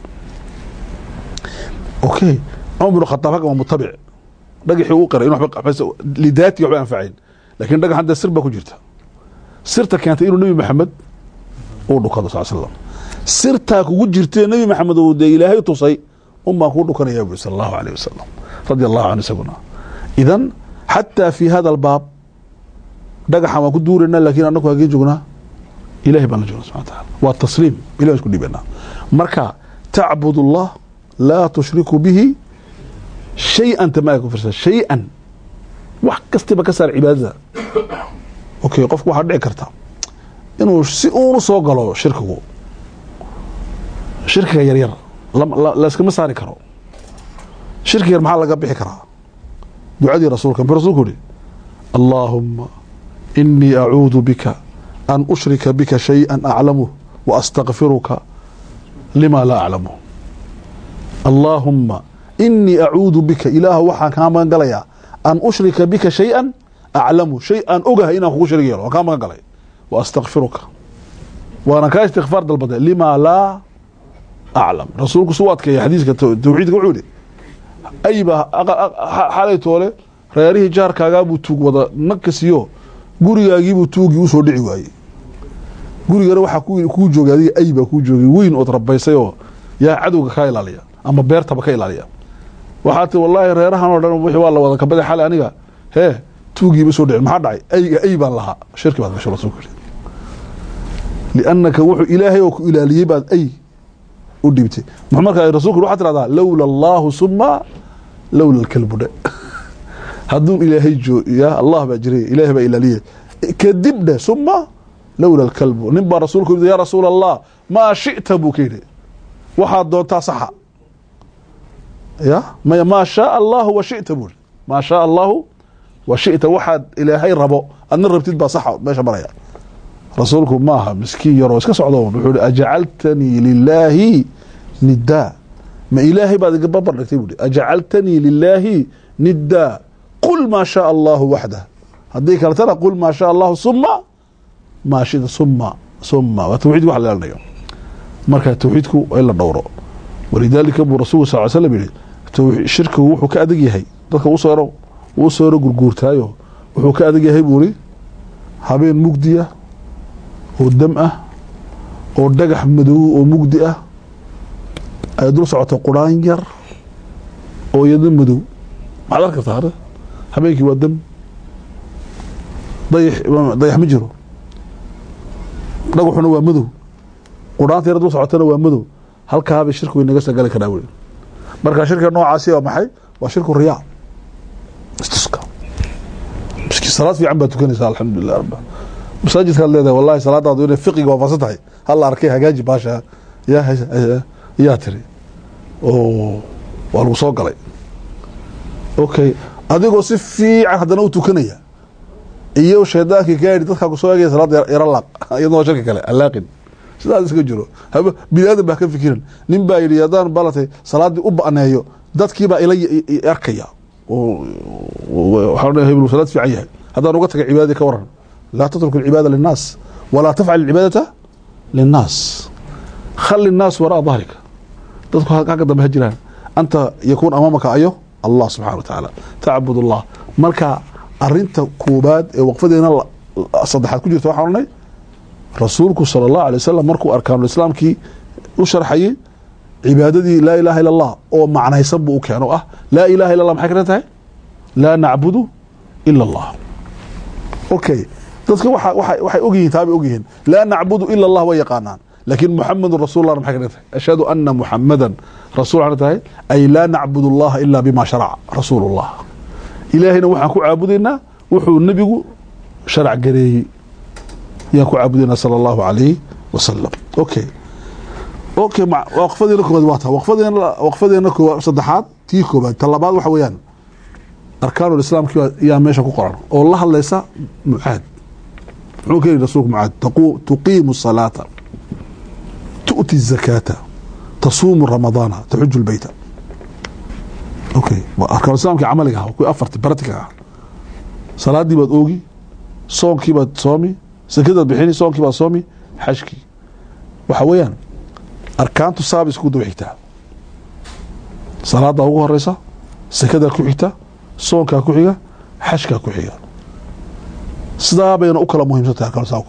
أوكي عمر بن الخطاب هكذا متبع دقي حقوقنا إنه بس لذاتي وعبان فعين لكن دقي حتى السر باكو جرتها سرتك كانت إنه نبي محمد ودوكدا صلى الله عليه وسلم سرتك وجرتي نبي محمد ودي إلهي تصي أما كله كان يا صلى الله عليه وسلم رضي الله عنه سبنا إذن حتى في هذا الباب دقح ما كدورنا لكن أنك هاجي جونا إلهي بنا جونا سبحانه وتعالى والتسليم إلهي يسكن بنا مركا تعبد الله لا تشرك به شيئا تما يكون فرسا شيئا وحكست بكسر عبادة أوكي قفك واحد عكرتها إنه سيئون صوغلو شركه شركه يرير لا اسكما ساري كرو شركه ير maxaa laga bixi karaa ducadii rasuulka rasuulku اللهم إني أعوذ بك أن أشرك بك شيئا أعلمه وأستغفرك لما لا أعلمه اللهم إني أعوذ بك إله وحا كامان قليا أن أشرك بك شيئا أعلمه شيئا أقه إنا أخو شريك يرو كامان قليا وأستغفرك وأنا كاي استغفار دالبدا لما لا أعلم رسولك سواتك يا حديثك توحيدك وعودي أي با حالي تولي reerihii jaarkaagaabuu tuug wada nakasiyo gurigaagiibuu tuugii usoo dhici waayey gurigana waxaa kuu joogay adiga ay baa kuu joogay weyn ood rabaysayoo yaa cadowga ka ilaaliya ama beertaba ka ilaaliya waxaa tii wallaahi reerahan oo dhan wixii waa la wada kabada xali aniga hee tuugiiba soo dhicin maxaa dhacay ayga ay baan lahaa shirki baad gasho rasuulku yidhi liannaka wuxuu ilaahay oo ku ilaaliyey baad ay u dhibtay markaa rasuulku waxaa tidhahdaa lowla allaahu summa lowla alkalbu dhe hadduu ilaahay jooya allah baa jiray ilaahay baa ilaaliye kadibna summa lowla alkalbu nin baa rasuulku yidhi yaa rasuul allah maa shi'ta buu ka yidhi waxaad doontaa saxa ya ma shaa allahu wa shita buri ma shaa allahu wa shita waxaad ilaahay rabo adna rabtid baa saxa meesha maraya rasuulku maaha miskiin yaroo iska socdo wuxuu ajcaltanii lilaahi nidaa ma ilaahay baad iga barbar dhigtay buri ajcaltanii lilaahi nidaa qul ma shaa allahu waxdah haddii kale tana qul ma shaa allahu suma ma shita suma waa tawxiid wax la leeyahay marka tawxiidku ay la dhowro walidaalika buu rasuulku sallallahu alayhi wasallam yiri shirku wuxuu ka adag yahay dadka uu soo gurguurtaayo wuxuu ka adag yahay buuri habeen mugdi ah oo dam ah oo dhagax madow oo mugdi ah ay dul socoto quraan yar oo yada madow maxaad kartaa habeenkii waa dam dayax ma jiro dhagaxuna waa madow quraanta yar dul socotana waa madow halkaaba shirku inaga sagali karaa weey marka shirka noocaasi waa maxay waa shirku riyaa istiska miski salaad fiican baa tukanaysa alxamdulillah rabba masaajidka leedahay wallahi salaadaadu inay fiqiga waafaqsan tahay hal arkay hagaaji baasha ya tiri oo waa lagu soo galay okay adigoo si fiican hadana u tukanaya iyo sheedaanki gaari dadka ku soo eegay salaada yara laaq iyadoo shirka kale alaaqin sidaas iska jiro haba bilaad baa ka fikiran nin baa yiri yadaan balatay salaadii u baaneeyo dadkii baa ila arkaya oo waxaan hebel salaad fiican yahay hadaan uga tagay cibaadada ka waran la tatruku al-ibada lin-nas wala taf'al al-ibadata lin-nas khali an-nas wara dhahrika dadku halka dambe hajiraan anta yakun amamaka ayo Allah subhanahu wa ta'ala ta'budu Allah marka arinta koobaad ee waqfadeena saddexaad ku jirto waxaan oranay rasuulku sallallahu alayhi wasallam markuu arkaanul islaamkii u sharxayay cibaadadii la ilaha illa Allah oo macnaysan buu keeno ah la ilaha illa Allah maxay ka tahay la na'budu illa Allah okay dadka waxay ogyihiin taabi ogyihiin la na'budu illa Allah wa yaqaanaan laakiin muhammadur rasuulullah maxay ka tahay ashhadu anna muhammadan rasuulullah tahay ay la na'budu Allah illa bima shara'a rasuulullah ilaahina waxaan ku caabudaynaa wuxuu nabigu sharc gareeyay يا كعبدنا صلى الله عليه وسلم اوكي وقفدينا كوباد واتا وقفدينا صدحات تي كوباد طلبات waxa weeyaan arkaanul islaamki yaa meesha ku qoran oo la hadlaysa mucaad wuxuu keenay rasuulku mucaad tuqiimu salata tu'ti zakata tasuumu ramadana tahujju albayta okay arkaanul islaamki amaliga ku afarti baratiga salaadii baad oogi soonkii baad soomi sakada bixini soonkii baa soomi xajki waxa weeyaan arkaantu saabis ku dawixtaa salaada ugu horeysa sakada ku xigta soonka ku xiga xajka ku xiga sidaa bayna u kala muhiimsantahay arkaanku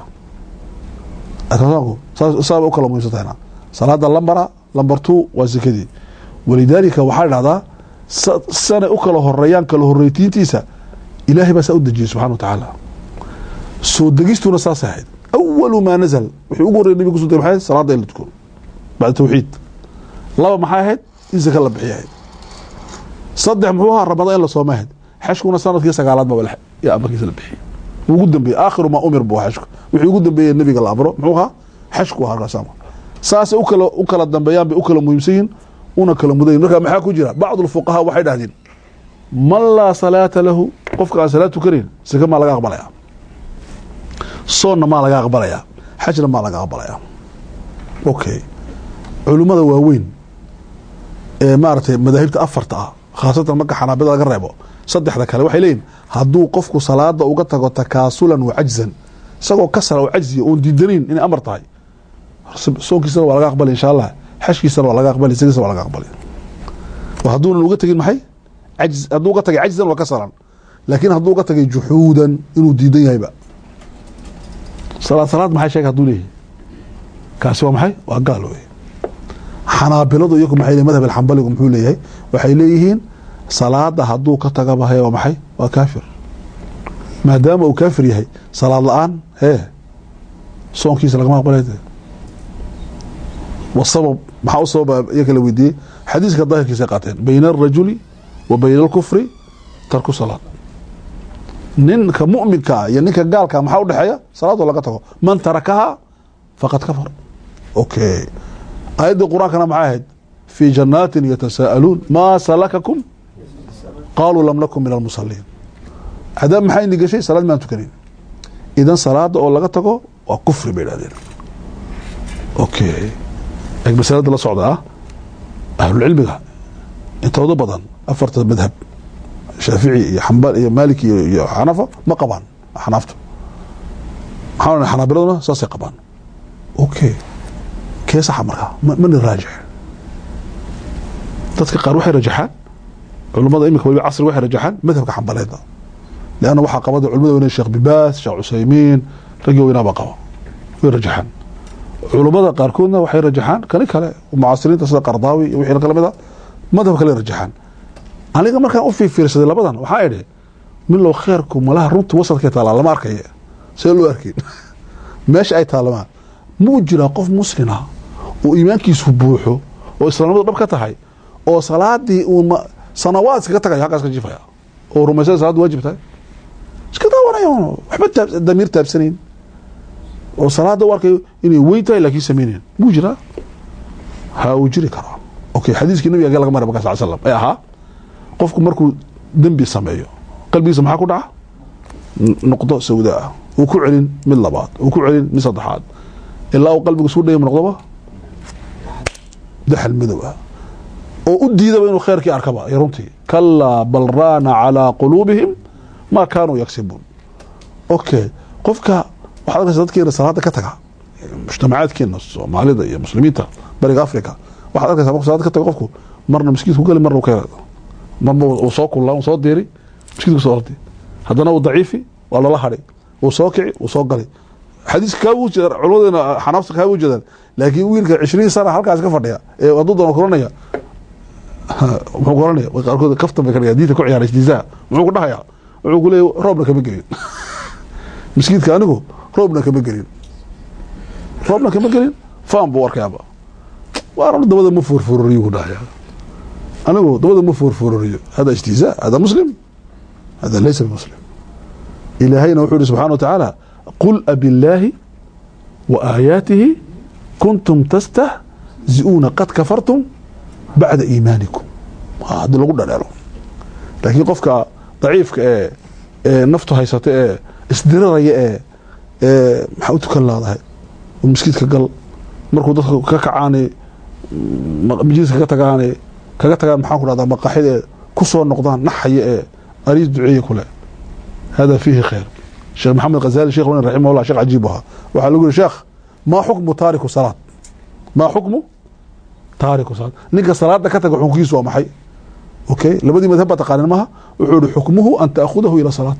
saaba u kala muhiimsantahay salaada lambar 2 waa sakadii walidaalika waxaa dhacdaa sana u kala horeeyaan kala horeytiintiisa ilaahay baa saa u dejiyay subxaanahu wa tacaala soo degistuna saas ahayd awalu maa nazal wuxuu ugu horreeyay nabigu soo degay salaada in la tuko bacda tawxiid laba maxay ahayd in zaka la bixiyo saddex muxuu ahaa ramadaan in la soomo ahayd xashkuna sanadkii sagaalaad baa ya amarkiisa la bixiyo ugu dambeeyay aakhiru ma umir buu xashku wuxuu ugu dambeeyay nabiga la amro muxuu ahaa xashku ahaa rasaama saas u kala dambeeyaan bay u kala muhiimsan una kala mudayn marka maxaa ku jira bacd fuqaha waxay dhahdeen man la salaata lahu qofka aan salaatu karin saka ma laga aqbalaya soonna ma laga aqbalaya xajna ma laga aqbalaya okay culimada waaweyn ee maartay madaahibta afarta ah khaasatan marka xanaabada laga reebo saddexda kale waxay leeyihiin hadduu qofku salaada uga tago takaasulan wa ajzan isagoo kasara oo ajziya oo diidanayn in amar tahay soonkiisa waa laga aqbalay insha Allah xajkiisa waa laga aqbalay isagiisa waa laga aqbalay wa hadduuna uga tagin maxay ajz hadduu uga tagay ajzan wa kasaran laakiin hadduu uga tagay juhuudan inuu diidan yahayba salaad maxay sheegay haduu leeyahay kaasi waa maxay waa gaal weey xanaabiladu iyagu maxay leeyihiin madhab al-hanbaligu muxuu leeyahay waxay leeyihiin salaada haduu ka taga bahay waa maxay waa kaafir maadaama uu kaafir yahay salaad la'aan soonkiisa laga aqbalay والسبب maxaa u sabab iyaga la weydiiyay xadiiska daahirkiisa qaateen bayna ar-rajuli wa bayna al-kufri tarku salaat ninka mu'minka iyo ninka gaalka maxaa u dhaxeeya salaad laga tago man tarakaha faqad kafar okay آيات القرآن كان معاهد في جنات يتساءلون ما سلككم قالوا لم نكن من المصلين هذا محاي نقشي صلاة ما تكرين إذا صلاة أو لغتكو وكفر بيلادين أوكي بس هذا الله صعد أهل العلم انت وضع بضان أفرت المذهب شافعي حنبال مالكي حنفة ما قبان حنفته حاولنا حنابلنا ساسي قبان اوكي كيس حمرها من الراجح dadka qaar waxay rajaxaan culimada imika wali casr waxay rajaxaan madhabka xambaleeda laana waxa qabada culimada weyn Sheekh Bibaas Sheekh Usaymin ragii weynaba qaba way rajaxaan culimada qaar koodna waxay rajaxaan kale mucaasiriinta sida Qardaawi iyo wixii kala mid ah madhabka kale rajaxaan aniga markaan u fiirsaday labadan waxa ay min loo khayrku malaha runta wasadka taala lama arkay see loo arkay meesha ay taalamaan muu jira qof muslima oo iimaankiisu buuxo oo islaamnimadu dhab ka tahay oo salaadii uu sanawaad iska tagay halkaas ka jifaya oo rumaysan salaad waajib tahay iska daawanayo waxba damiir taabsanayn oo salaada warkay inay weyn tahay laakiin sameeyeen muu jira ha uu jiri kara okay xadiiskii nabiga laga maray sallallahu alayhi wasallam ay aha qofku markuu dambi sameeyo qalbigiisa maxaa ku dhaca nuqdo sawdaa uu ku celin mid labaad uu ku celin mid saddexaad ilaa uu qalbigu soo dhayo noqdoba daxal madow oo u diidaba inuu khayrkii arkaba yaruntii kalla bal raana ala qulubihim ma kaanu yaksibun okay qofka waxa laga dadkeena salaada ka taga mujtamacaadkeena Soomaalida iyo muslimiinta bariga Afrika waxa laga salaada ka taga qofku marna miskiin ku gal marna ka marna uu soo kulaa soo deeri miskiin soo ortay hadana uu daciifi wala la haray uu soo kici uu soo galay xadiiska uu jeer culimada xanaafta ka uu jeedan laakiin wiilka 20 sano halkaas ka fadhiya ee wadada koranaya wuxuu koranaya qaarkood kaftan bay ka diida ku ciyaaray isdiisa wuxuu ku dhahayaa wuxuu ku leeyahay roobna kama gelin miskiinka anigu roobna kama gelin faan buu warkaaba waan dabada ma furfuriyo ku dhahayaa anigu dabada ma furfuriyo hada isdiisa hada muslim hada laysa muslim إلهينا وحده سبحانه وتعالى قل أبي الله وآياته كنتم تستهزئون قد كفرتم بعد إيمانكم هذا اللي قلنا له لكن قفك ضعيف نفطه هيسته استدرار محاوتك الله هذا ومسكيتك قال مركو ددك ككعاني مجلسك كتغاني محاكل هذا مقاحيد كسو نقدان نحي اريد دعيه كله هذا فيه خير الشيخ محمد الغزالي شيخ رحمه الله شيخ عجيبها وحا لو شيخ ما حكم تارك الصلاه ما حكم تارك الصلاه نيجا صلاه كتغ حكميسو waa maxay اوكي labadii madhab taqaan maha wuxuu xukmuhu an ta'khudahu ila salat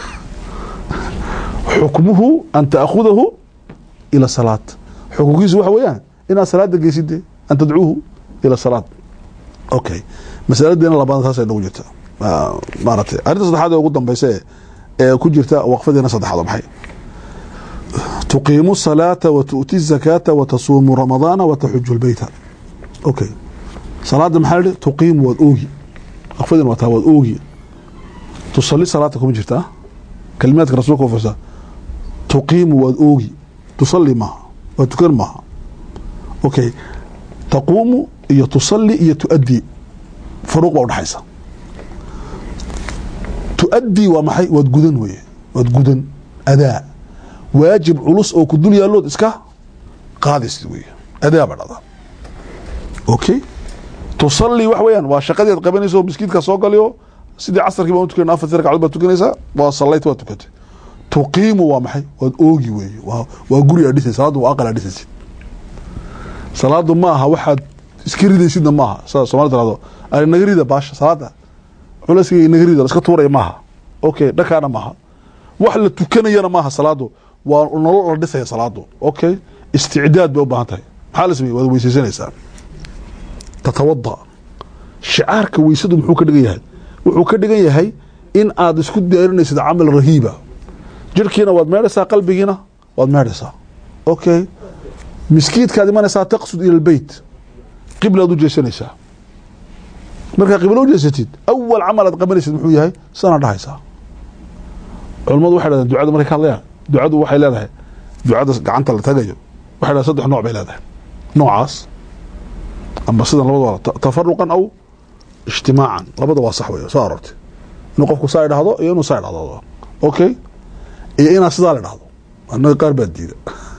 xukmuhu an ta'khudahu ila salat xukmiisu waxa weeyaan ina salaada geeside an tad'uuhu ila salat اوكي mas'aladeena labaad taas ay ugu jirta maartay arinta saddexaad ee ugu dambeysay ku jirta waqfadeena saddexaad maxay tuqiimu salata wa tu'ti zakata wa tasuumu ramadana wa tahujju albayta okay salaada maxay tuqiimu wa oogi waqfadeena waa taawad oogi tusalli salatakum jirta kalimaadka rasuulka fasa tuqiimu wa oogi tusalli ma wa tukar ma okay taquumu iyo tusalli iyo tuaddi faruq waa dhaxaysa تؤدي ومحي ودغدن وي ودغدن اداء واجب علوس او كدل يالود اسكا قادس وي اداء بدada اوكي تصلي وحويان وا شقديد qabanayso miskiidka soo galiyo sidii casarkii baa u tukanaa afar ragcadood baa tukanaysa waa salayt waa tukatay tuqiimu waa maxay wad oogi weey waa guri adhisay salaadu waa aqal adhisay salaadu ma aha waxaad iska ridaysidna ma aha Soomaalida raado ay nagarida baasha salaada culayska nagarida iska tuuray maaha okay dhakaana maaha wax la tukanayana maaha salaadu waa nolol la dhisay salaadu okay istiidaad bay u baahan tahay maxaa la sameeyay wada weysaysanaysaa tatawadda shicaarka weysadu muxuu ka dhigan yahay wuxuu ka dhigan yahay in aad isku diyaarinaysid amal rahiiba jirkiina waad meedhaysaa qalbigiina waad meedhaysaa okay miskiidkaad imanaysaa taqsud ila albayt qiblaad u jeesanaysaa marka qiblo jeesatid awwal amal aad qabanaysid muxuu yahay sana dhahaysa culimadu waxay leedahay ducada markay ka hadlayaan ducadu waxay leedahay ducada gacanta la tagayo waxay leedahay saddex nooc bay leedahay noocaas أما سيدا لبضوا تفرقا أو اجتماعا لبضوا صحوية صارت نقفكو سايد هذا ينو سايد هذا أوكي إيه إنا سيدا لهذا أنه قارب الدين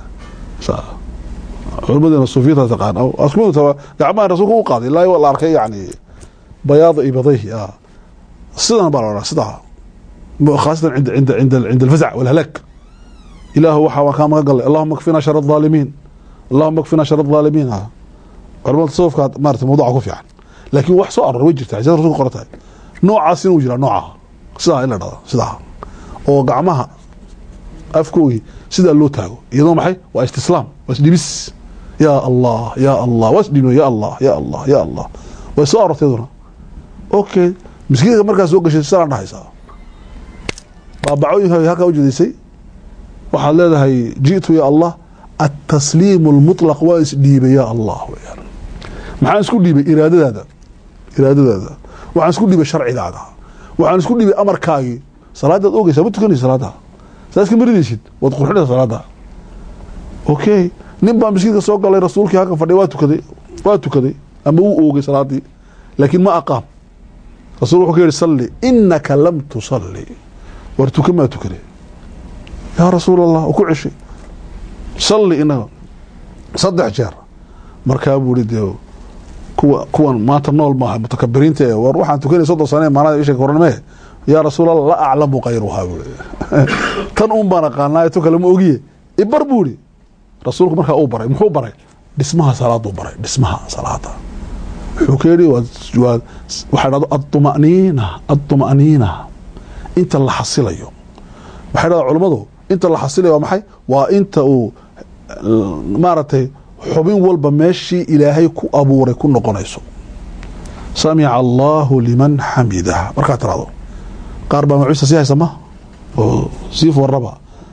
علمدنا الصوفية تقان أو أسكنوا تبا دعما رسولك قاضي لا والله أركي يعني بياض إبضيه سيدا نبارا سيدا خاصة عند الفزع والهلاك إله وحا وكما قال اللهم اكفنا شر الظالمين اللهم اكفنا شر الظالمين علماء التصوف كانت مارت موضوع كوفي يعني لكن wax soo aroor way jirtaa jazar rasuulku qortay noocaas inuu jira nooca sida ila dhada sida oo gacmaha afkoogi sida loo taago iyadoo maxay waa istislaam wasdibis ya Allah wasdino ya Allah way soo aroortayna okay miskiinka markaas soo gashay sida dhahaysa baabacooyinka halka u jeedisay waxa leedahay jiitu ya Allah التسليم المطلق واسديب يا الله ويان maxaan isku dhiibay iraadadaada waxaan isku dhiibay sharcigaada waxaan isku dhiibay amarkaagi salaadaad oogaysa ma tukanaysa salaada saas ka maridaysid wad qurxinaysa salaada okay nin baa miskiinka soo galay rasuulkii halka fadhiyo waa tukaday ama uu oogay salaadii laakiin ma aqaam rasuul wuxuu yiri salli innaka lam tusalli wartuka ma tukaday ya rasuul allah ku cishay salli inna saddex jeer markaa buu yiri kuwan maanta nool maaha mutakabbiriinta war waxaan tukanay 30 sano maana isha koranme ya rasuul la a'lamu qayruha tan baan aqaanay to kale ma ogiye ibar buuri rasuulku markaa uu baray muxuu baray dhismaha salaadu baray dhismaha salaada wuxuu keenay waxa dhado at-tuma'nina inta la xasilayo waxa dhado culimadu inta la xasilayo maxay waa inta uu maaratay xubin walba meeshii ilaahay ku abuuray ku noqonayso sami'a Allahu liman hamidah marka tiraado qaar baa maciisa si haysama oo si warraba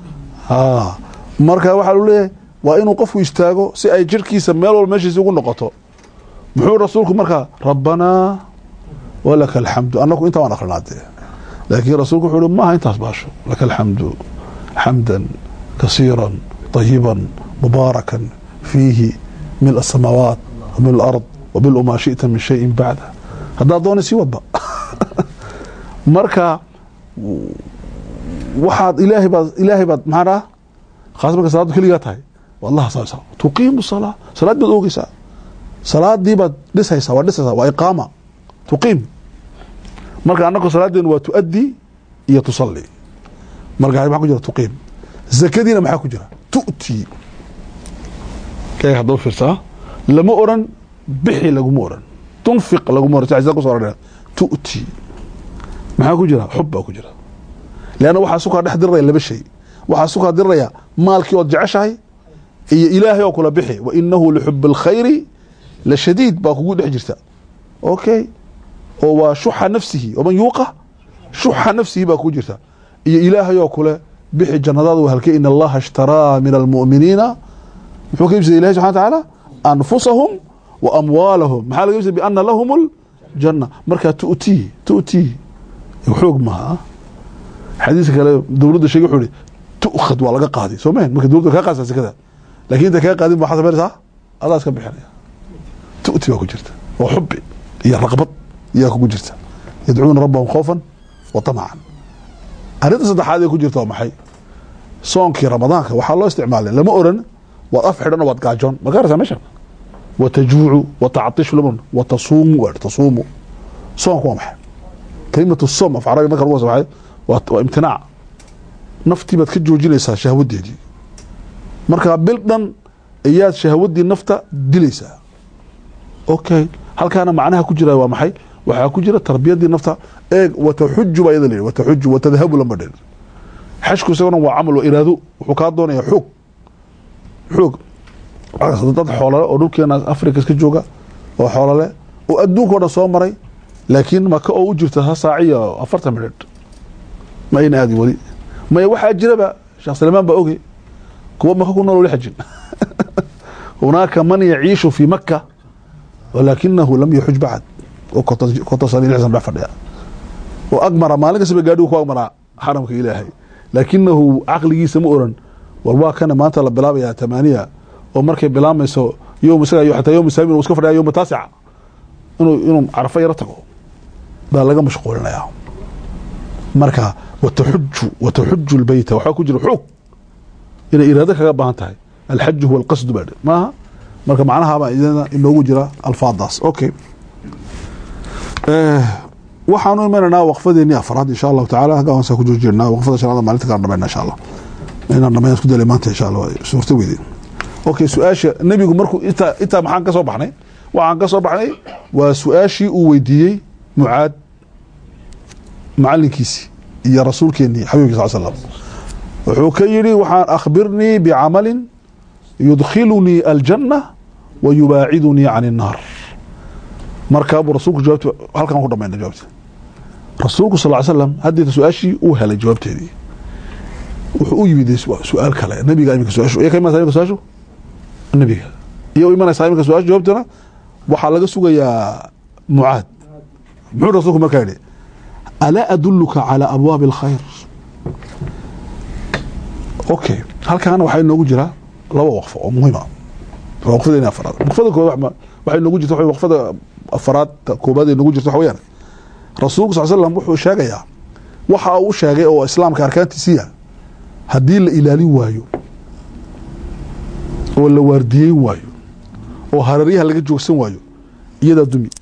marka waxa uu leeyahay waa inuu qofku istaago si ay jirkiisa meel walba meeshiisa ugu noqoto muxuu rasuulku marka rabbana walakal hamdu annaku inta waan aqrinaade laakiin rasuulku wuxuu ma intaas baasho lakal hamdu hamdan kaseeran طيبا مباركا فيه ملء السماوات وملء الأرض وملء ما شئت من شيء بعده هذا دون سيوبا مركا واحد إلهي بعد معنا خاصة مركا صلاة كلياتها والله صلاة تقيم الصلاة صلاة بدوغيسا صلاة دي بعد دسها وإقامة تقيم مركا أنك صلاة دي وتؤدي هي تصلي مركا هاي معكو جرى تقيم الزكاة دينا معكو جرى تؤتي كي هدو فرصة لما أوران بحي لغم أوران تنفق لغم أوران تعزاكو صورة تؤتي معاكو جرى حبكو جرى لأنه waxaa suuqa dhex diraya laba shay waxaa suuqa diraya maalkii oo jeceshahay iyo ilaahay oo kula bixi wa innahu li hubbil khayri la shadid ba kugu dhex jirta okay oo waa shuha nafsihi oo man yuqa shuha nafsihi ba kugu jirta iyo ilaahay oo kula bixi jannadaadu halkee in Allah ashtara min almu'minina muxuu ka yimid ilaahay subhanahu wa ta'ala anfusahum wa amwalahum maxaa laga yimid bi anna lahumul janna marka tu'ti xoog ma حديث كلام دولة شيء يقولي تأخذ ولا قاضي سومين ممكن دولة كقاصة كذا لكن أنت كقاضي بحسب هذا الله أسكت بحني تؤتي وكجرت وحبي هي رغبة هي كجرت يدعون ربهم خوفا وطمعا أريد صدق هذا كجرت ومحي صونك رمضان وحلا استعماله لما أورن وأفحر أنا واتقاجون ما قارس مشى وتجوع وتعطش لمن وتصوم صونك ومحي كلمة الصوم في عربي ما كان وصف وامتناع نفتي بad ka joojinaysa shahwadeedii marka bildan ayaad shahwadii nafta dilaysa okay halkaana macnaha ku jira waa maxay waxa ku jira tarbiyadii nafta ee watahujju bayda leeyahay watahujju watadhabu lamadin xashku isaguna waa amal iraado wuxuu ka doonaya xoog dad xoolo oo dhulkeena Afrika iska jooga oo xoolo leh oo adduunka oo soo maray laakiin ma ka oo u jirta saaciyo 40 minute ما ينادي ولي ما يوحى أجربه شخص سلمان بأوجي كوا ما كنا ولا حجن هناك من يعيش في مكة ولكنه لم يحج بعد وقتصني العزم بعفر وأجمر مالك سبق قادوك وأجمر حرمك إلهي لكنه عقلي سمؤرا والله كان ما أنت بلاب يا 8 ومركب بلام يسو يوم سجى حتى يوم سامي وسكفر يوم تاسع إنه عرفة يرتقوا بلغ مشغولنا يا مركا وتحج البيت وحاكو جرو حوك إلى إرادك بانتهي الحج هو القصد بعد ما مركا معناها ما إذا إنه جرى الفاضاس أوكي waxaanu imanayna waqfadeeni afraad insha Allah taala hagaan soo joojinaa waqfada shanaad maalinta ka dhamayna insha Allah inaan dhamayno isku dalay maanta insha Allah suurta weydii okay su'aasha nabigu markuu inta maxaan ka soo baxnay waxaan ka soo baxnay waa su'aashii uu weydiiyay Muaad macalinkiisi iyo rasuulkeeni xabiibkiisa sallallahu alayhi wasallam wuxuu ka yiri waxaan akhbirni bi'amalin yudkhiluni aljanna wa yubaa'iduni 'ani an-nar marka abu rasuulku jawaabta halkan ku dhameeyay jawaabta rasuulku sallallahu alayhi wasallam hadii su'aashi uu helay jawaabteedii wuxuu u yimid su'aal kale nabiga imika su'aashu ee kayma saayay su'aashu nabiga iyo iman saayay su'aashu jawaabtana waxa laga sugayaa Muaad muxuu rasuulku markaa yiri ala adulluka ala abwaab alkhayr okay halkan waxa inoogu jira laba waqfo oo muhiim ah waqfadeena afraad waqfada koowaad waxa inoogu jirta waqfada afraad koobaad inoogu jirta waxa weeyaan rasuulku sallallahu alayhi wasallam wuxuu sheegaya waxa uu sheegay oo islaamka arkaantiisa hadii la ilaalin waayo oo la waardiyay waayo oo harariyaha laga joogsan waayo iyada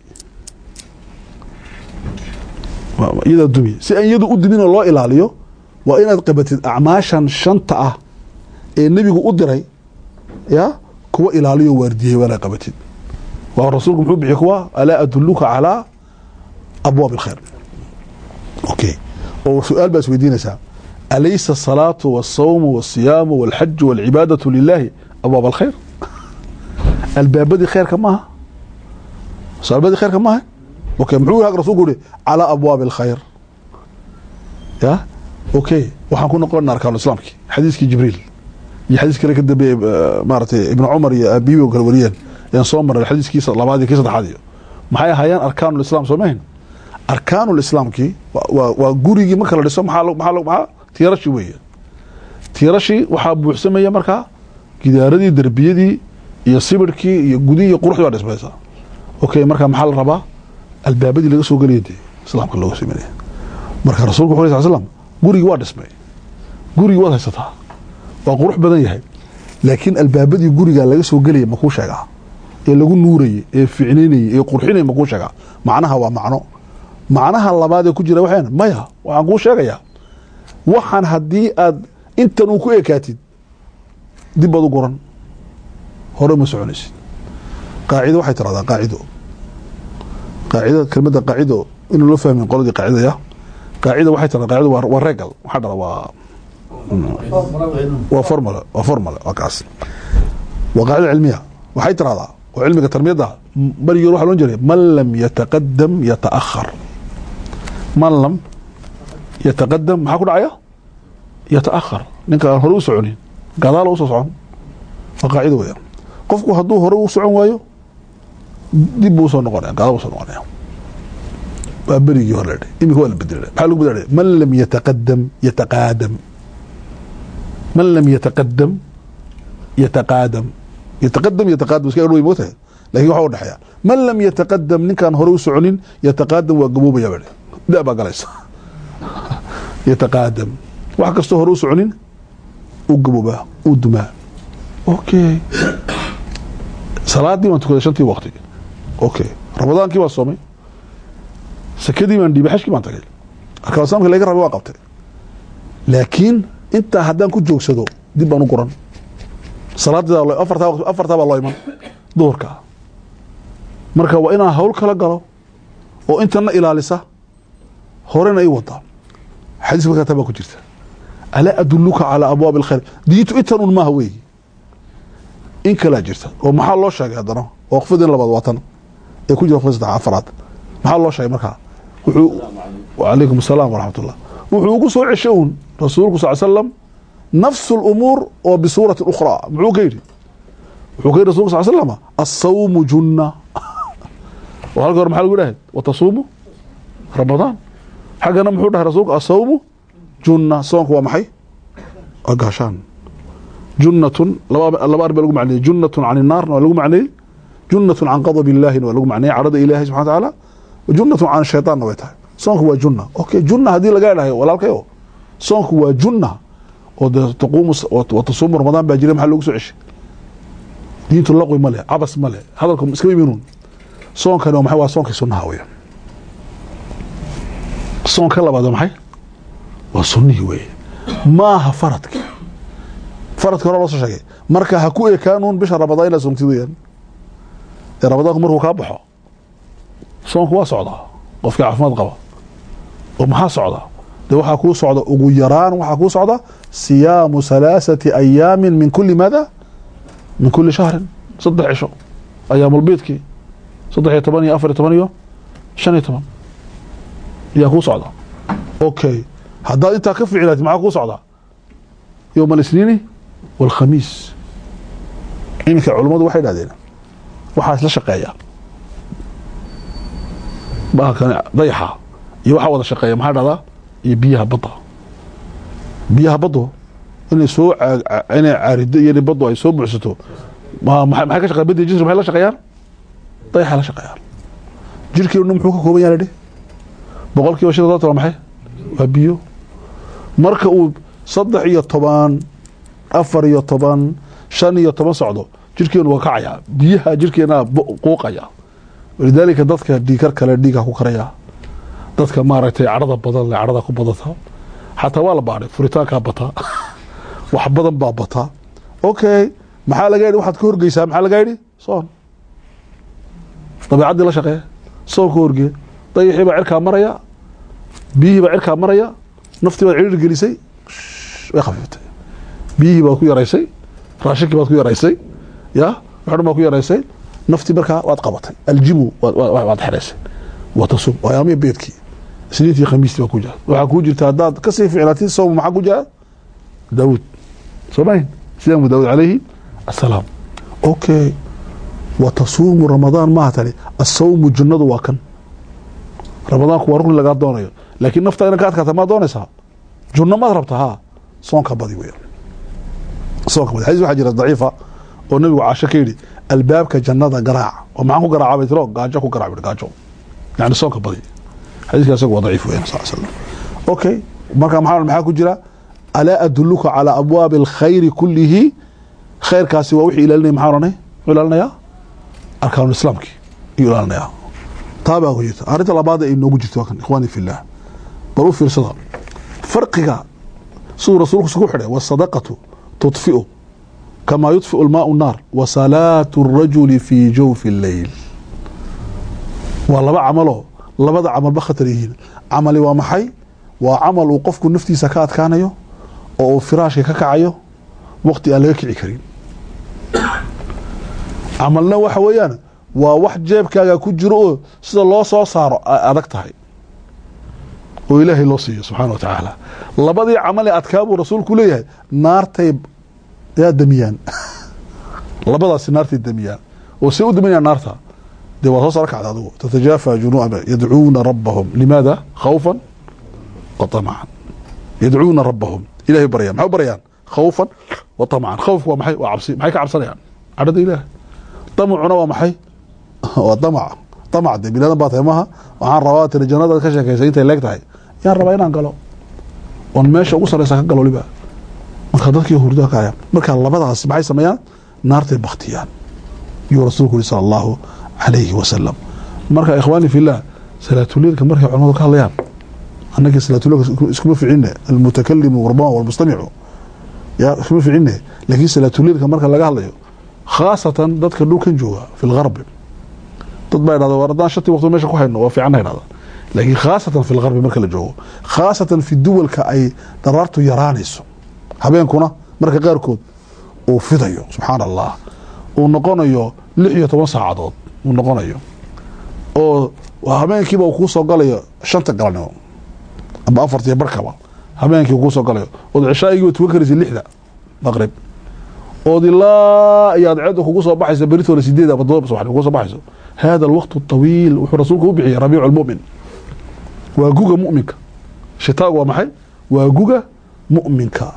dumi si ay iyadu u dimin oo loo ilaaliyo waa inaad qabatid acmaashan shanta ah ee nabigu u diray ya kuwa ilaaliyo waardiyay wala qabatid waa rasuulku muxuu bixiyay kuwa ala adulluka ala abwaab alkhair okay oo su'aal bas weydiinaysa alaysa as-salatu was-sawm was-siyam wal-hajj wal-ibadatu lillahi abwaab alkhair albaabadi khairka ma salbadi khairka ma okay muxuu yahay rasuulku ala abwaab alkhair ya okay waxaan ku noqon arkaan islaamki xadiiskii jibriil iyo xadiiskii kale ka dambeeyay maartay ibn umar iyo abiy oo kala wariyeen in soo maray xadiiskiisa labaadii kiisa saddexaad maxay hayaan arkaanul islaam soomayn arkaanul islaamki waa gurigi marka la dhiso maxaa tiirashi weeye tiirashi waxa buuxsamaya marka gidaaradii darbiyadii iyo sibirkii iyo gudii iyo quruxda dhismaysa okay marka maxaa la rabaa albaabadii laga soo galiyay islaamka loo sameeyay marka rasuulku sallallahu alayhi wasallam gurigi waa dhismay gurigi waa haysataa waa qurux badan yahay laakiin albaabadii guriga laga soo galiyay ma ku sheegaa ee lagu nuuriyay ee fiicneeyay ee qurxinay ma ku sheegaa macnaha waa macnaha labaad ee ku jira waxaan maya waxaan ku sheegayaa waxaan hadii aad intan uu ku eekaatid dib aad u goran hore ma soconaysid qaacido waxay tiraahdaa qaacido kelmadda qaacido inuu la fahmin qoladii qaacidaya qaacido waxay tiraahdaa qaacido waa regal waxa dhara waa formula waa kaas waa qaacida cilmiya waxay tiraahdaa oo cilmiga tarmiyada bariyo waxa loo jeeray man lam yataqaddam yataakhar man lam yataqaddam maxaa ku dhacaya yataakhar ninka hore u soconin gadaal u soo socon waa qaacida weeyaan qofku hadduu hore u socon waayo dib uu soo noqonaya gadaal u soo noqonaya waa berigii hore imika waa la bedelay maxaa lagu bedelay man lam yataqaddam yataqaadam man lam yataqaddam yataqaadam يتقدم اسكا روي موته لكن waxa u dhaxaya man lam yataqaddam ninkan hore u soconin yataqaddam waa gaboobaya bari daaba galaysa yataqaddam wax kasto hore u soconin u gabooba u duma okay salaadii waan tukaday shantii waqti okay ramadaankii waa soomay sakadii waan dhiibay xashkii baan tagay arkaa saamka laga rabay waa qabtay laakiin inta haddaan ku joogsado dib baan u qoran salaadda afarta baa loo iman duhurka marka waa inaan hawl kala galo oo intana ilaalisa horena ay wada xadiis marka taa ku jirta ala adulluka ala abwaab alkhair diitu itanun ma hawi in kala jirta oo maxaa loo sheegay hadana waqfadin labaad waatan ee ku jira waqfada afraad maxaa loo sheegay marka wuxuu wa alaykum asalaam wa rahmatullah wuxuu ugu soo ceshoon rasuulku sallallahu alayhi wasallam نفس الأمور وبصورة أخرى معوكيري رسول صلى الله عليه وسلم الصوم جنة وهل قال محل قوله وتصوموا رمضان حقنا محورها رسولك الصوم جنة صومك هو محي أقاشان جنة لبا أربع لقوا معنى جنة عن النار ولقوا معنى جنة عن غضب الله ولقوا معنى عرض إلهي سبحانه وتعالى وجنة عن الشيطان نويتها صونك هو جنة أوكي جنة هذه لقاها ولا الكيو صونك هو جنة وتقوم وتصوم رمضان باجري محل لوكسو عش دين تلقوا ملء عبس ملء هذا لكم اسكبي منون صونك لو محي وصونك سنة هوية صونك الله بعد محي وصني هوية ما هفرتك فرضك hore loo soo sheegay marka ha ku ekaanuun bisha Ramadaan ila soomtideen Ramadaan markuu ka baxo soonku waa socdaa qofka caafimaad qaba oo maxaa socda de waxa ku socda ugu yaraan waxa ku socda siyaamu 3 ayaamin min kulli mada min kulli shahr 3 cisho ayaamul biidki 13 14 15 yaa ku socda okay hadaa inta ka ficilad maxaa ku socda يوم الاثنين والخميس إنك علماء واحد هذين وحاس لا شقايا بقى كان ضيحة يوحى شقايا ما هذا يبيها بطة بيها بطة إني سوء أنا عارض يعني بطة يسوء بعسته ما حكش قبل بدي جسر ما لا شقايا ضيحة لا شقايا جركي إنه محوك كوبي يعني ده بقولك وش هذا ترى محي وبيو مركب 13 14 15 socdo jirkeenu waa kacaya biyaha jirkeena qooqaya walidaalika dadka dhiikar kale dhiiga ku karaya dadka maaragtay carada badan la carada ku badata hatta waa la baaray furitaanka bata wax badan baa bata okay maxaa laga yiri waxaad ka horgeysaa maxaa laga yiri soon tabiicadii la shaqeey soo ka horgey dayixi baa cirka maraya biyihi baa cirka maraya naftii baa ciriir gelisay way khafiiftay biyihi baa ku yaraysay raashinkii baa ku yaraysay ya waxaan ku yaraysay naftii markaa waad qabatay aljimu waad xiraysay watasum ayaami beedkii siniintii khamiistii baa ku jira waxa ku jirta hadaad ka sii ficilaatin soo maxaa ku jira daawud soomaayn siyam daawud alayhi asalaam okay watasum ramadan ma hatali as-sawm jannadu waa kan ramadan ku warqun laga doonayo laakiin nafta ina ka adkaata ma doonaysaa junno ma rabtaa صونك بدي وير صونك بدي حديث واحد ضعيفة والنبي عاشا كيري الباب كجنة قراع ومعه قراع بيتروق قاجاكو قراع بيتقاجو يعني صونك بدي حديث كاسوق ضعيف وير صلى الله عليه وسلم اوكي مركا محاول محاكو جرا ألا أدلك على أبواب الخير كله خير كاسي ووحي إلى لنا محارنة إلى لنا يا أركان الإسلام كي إلى لنا يا تابع وجيت أريد الأبادة إنه وجدت وكان إخواني في الله بروف في الصدر فرقك سورة رسولك سكوحرة والصدقة تطفئ كما يطفئ الماء النار وصلاة الرجل في جوف الليل والله بقى عمله الله بدأ عمل بخطريهين عملي ومحي وعمل وقفك النفتي سكات كانيو أو فراشي ككعيو وقتي ألاكي كريم عملنا وحويانا وواحد جيب كاقا كجرؤه سيدا الله صار أدكتهي وإلهي الله سيه سبحانه وتعالى لبدي عملي أتكاب ورسول كليه نار تيب يا دميان لبدا سنار تيب دميان وسيء دميان نارتها دي وتصرك على ذو تتجافى جنوبا يدعون ربهم لماذا خوفا وطمعا يدعون ربهم إلهي بريان محو بريان خوفا وطمعا خوف ومحي وعبسي محي كعبسان يعني عدد إله طمعنا ومحي وطمع طمع دي بلادن باطيمها وعن رواتر الجنة كشكيسينتا إليكتهي yaan rabaa inaan galo on meesha ugu sareysa ka galo liba marka dadkii hurdo ka ayaa marka labadaas maxay sameeyaan naartay baqtiyaan iyo rasuulku sallallahu alayhi wasallam marka ikhwani fillah salaatuleelka markay culimadu ka hadlayaan annaka salaatuleelka isku fiicina almutakallim warba wal mustami'u ya isku fiicina laakiin salaatuleelka marka laga hadlayo khaasatan dadka dhulkan jooga fil gharb dad baa yiraahdo waradaan shati waqti meesha ku hayno waa fiicana yiraahdo لكن خاصة في الغرب مركز الجو خاصة في الدول كأي ضررت يرانيسو هبين كنا مركز غير كود وفضيو سبحان الله ونقونيو لحية وسع عضاد ونقونيو وهبين كيبا وكوسو قاليو شنطة قاليو أبا أفرت يبركبا هبين كيبا وكوسو قاليو والعشاء يجو توكرز اللحدة مغرب ودي الله يدعو كوسو بحيس بريتو لسيديدا بالضرب صباح كوسو بحيسو هذا الوقت الطويل ورسولك وبحي ربيع المؤمن وجوجا مؤمنك شتاء ومحي وجوجا مؤمنك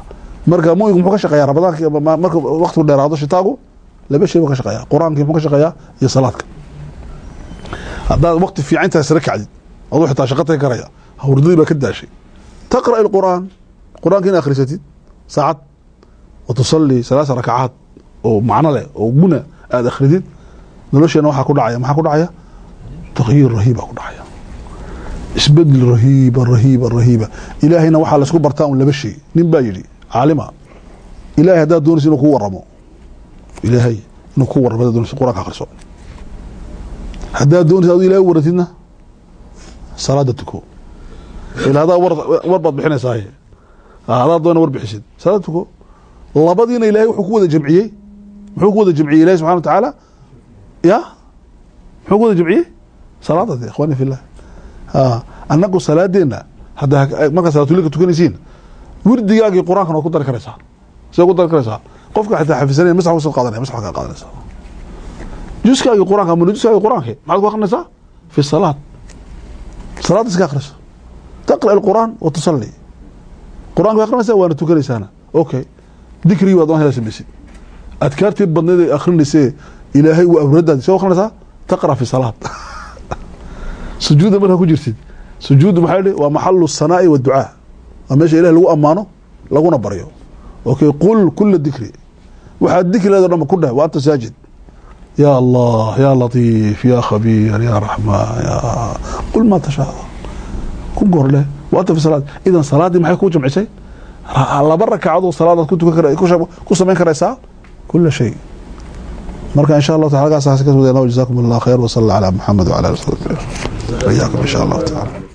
marka mu'minku muxuu ka shaqeeyaa ramadaanka marka waqtigu dheeraado shitaagu laba shay buu ka shaqeeyaa quraanka muxuu ka shaqeeyaa iyo salaadka haddaad waqti fiican tahay sare kacdid aduu xitaa shaqatay karaya hawrdadii baa ka daashay taqra alquraan quraanka in akhrisatid saacad وتصلي 3 ركعات oo macna leh oo guna aad akhridid nolosheena waxa ku dhacaya maxaa ku dhacaya tagyiir rahiib ku dhacaya isbedel rahiib ilaahayna waxa la isku bartaa laba shay nin baa yiri caalima ilaahay hadaa doonaysa inuu ku waramo ilaahay inuu ku waramo doonaysa quraanka akhriso hadaa doonaysa ilaahay waratidna salaada tuko ila hada warbad bixinaysaa hada doona war bixisid salaada tuko labadiina ilaahay wuxuu ku wada jamciyay ilaahay subhanahu wa ta'ala ya wuxuu ku wada jamciyay salaada ikhwani fillah annagu salaadeena hada marka salaatu tukanaysiin wirdigaagi quraanka ku dar karaysaa soo ku dar karaysaa qofka xataa xafisanay masax uu soo qaadanaya masax ka qaadanaysaa juskaagi quraanka juskaagi quraanka maxaad ku akhrinaysaa fi salaat salaad iska akhriso taqra alquran wa tusalli quraanka akhrinaysaa waa tukanaysaana okay ذكري وضعها لا سمسي أذكرت بدنا آخرين نسي إلهي وأوردها سوى خلنا تقرأ في صلاة سجود منها كجرسد سجود محله ومحل الصناء والدعاء أماشي إله لو أمانه لقونا بريو أوكي قل كل الذكر واحد ذكر هذا لما كله وأنت ساجد يا الله يا لطيف يا خبير يا رحمن يا قل ما تشاء كن قر له وأنت في صلاة إذا صلاة دي ما حيكون جمع شيء الله بركة عضو صلاة كنت سمين كريسا كل شيء مركا إن شاء الله تعالى جزاكم الله خير وصلى على محمد وعلى آله وصحبه وإياكم إن شاء الله تعالى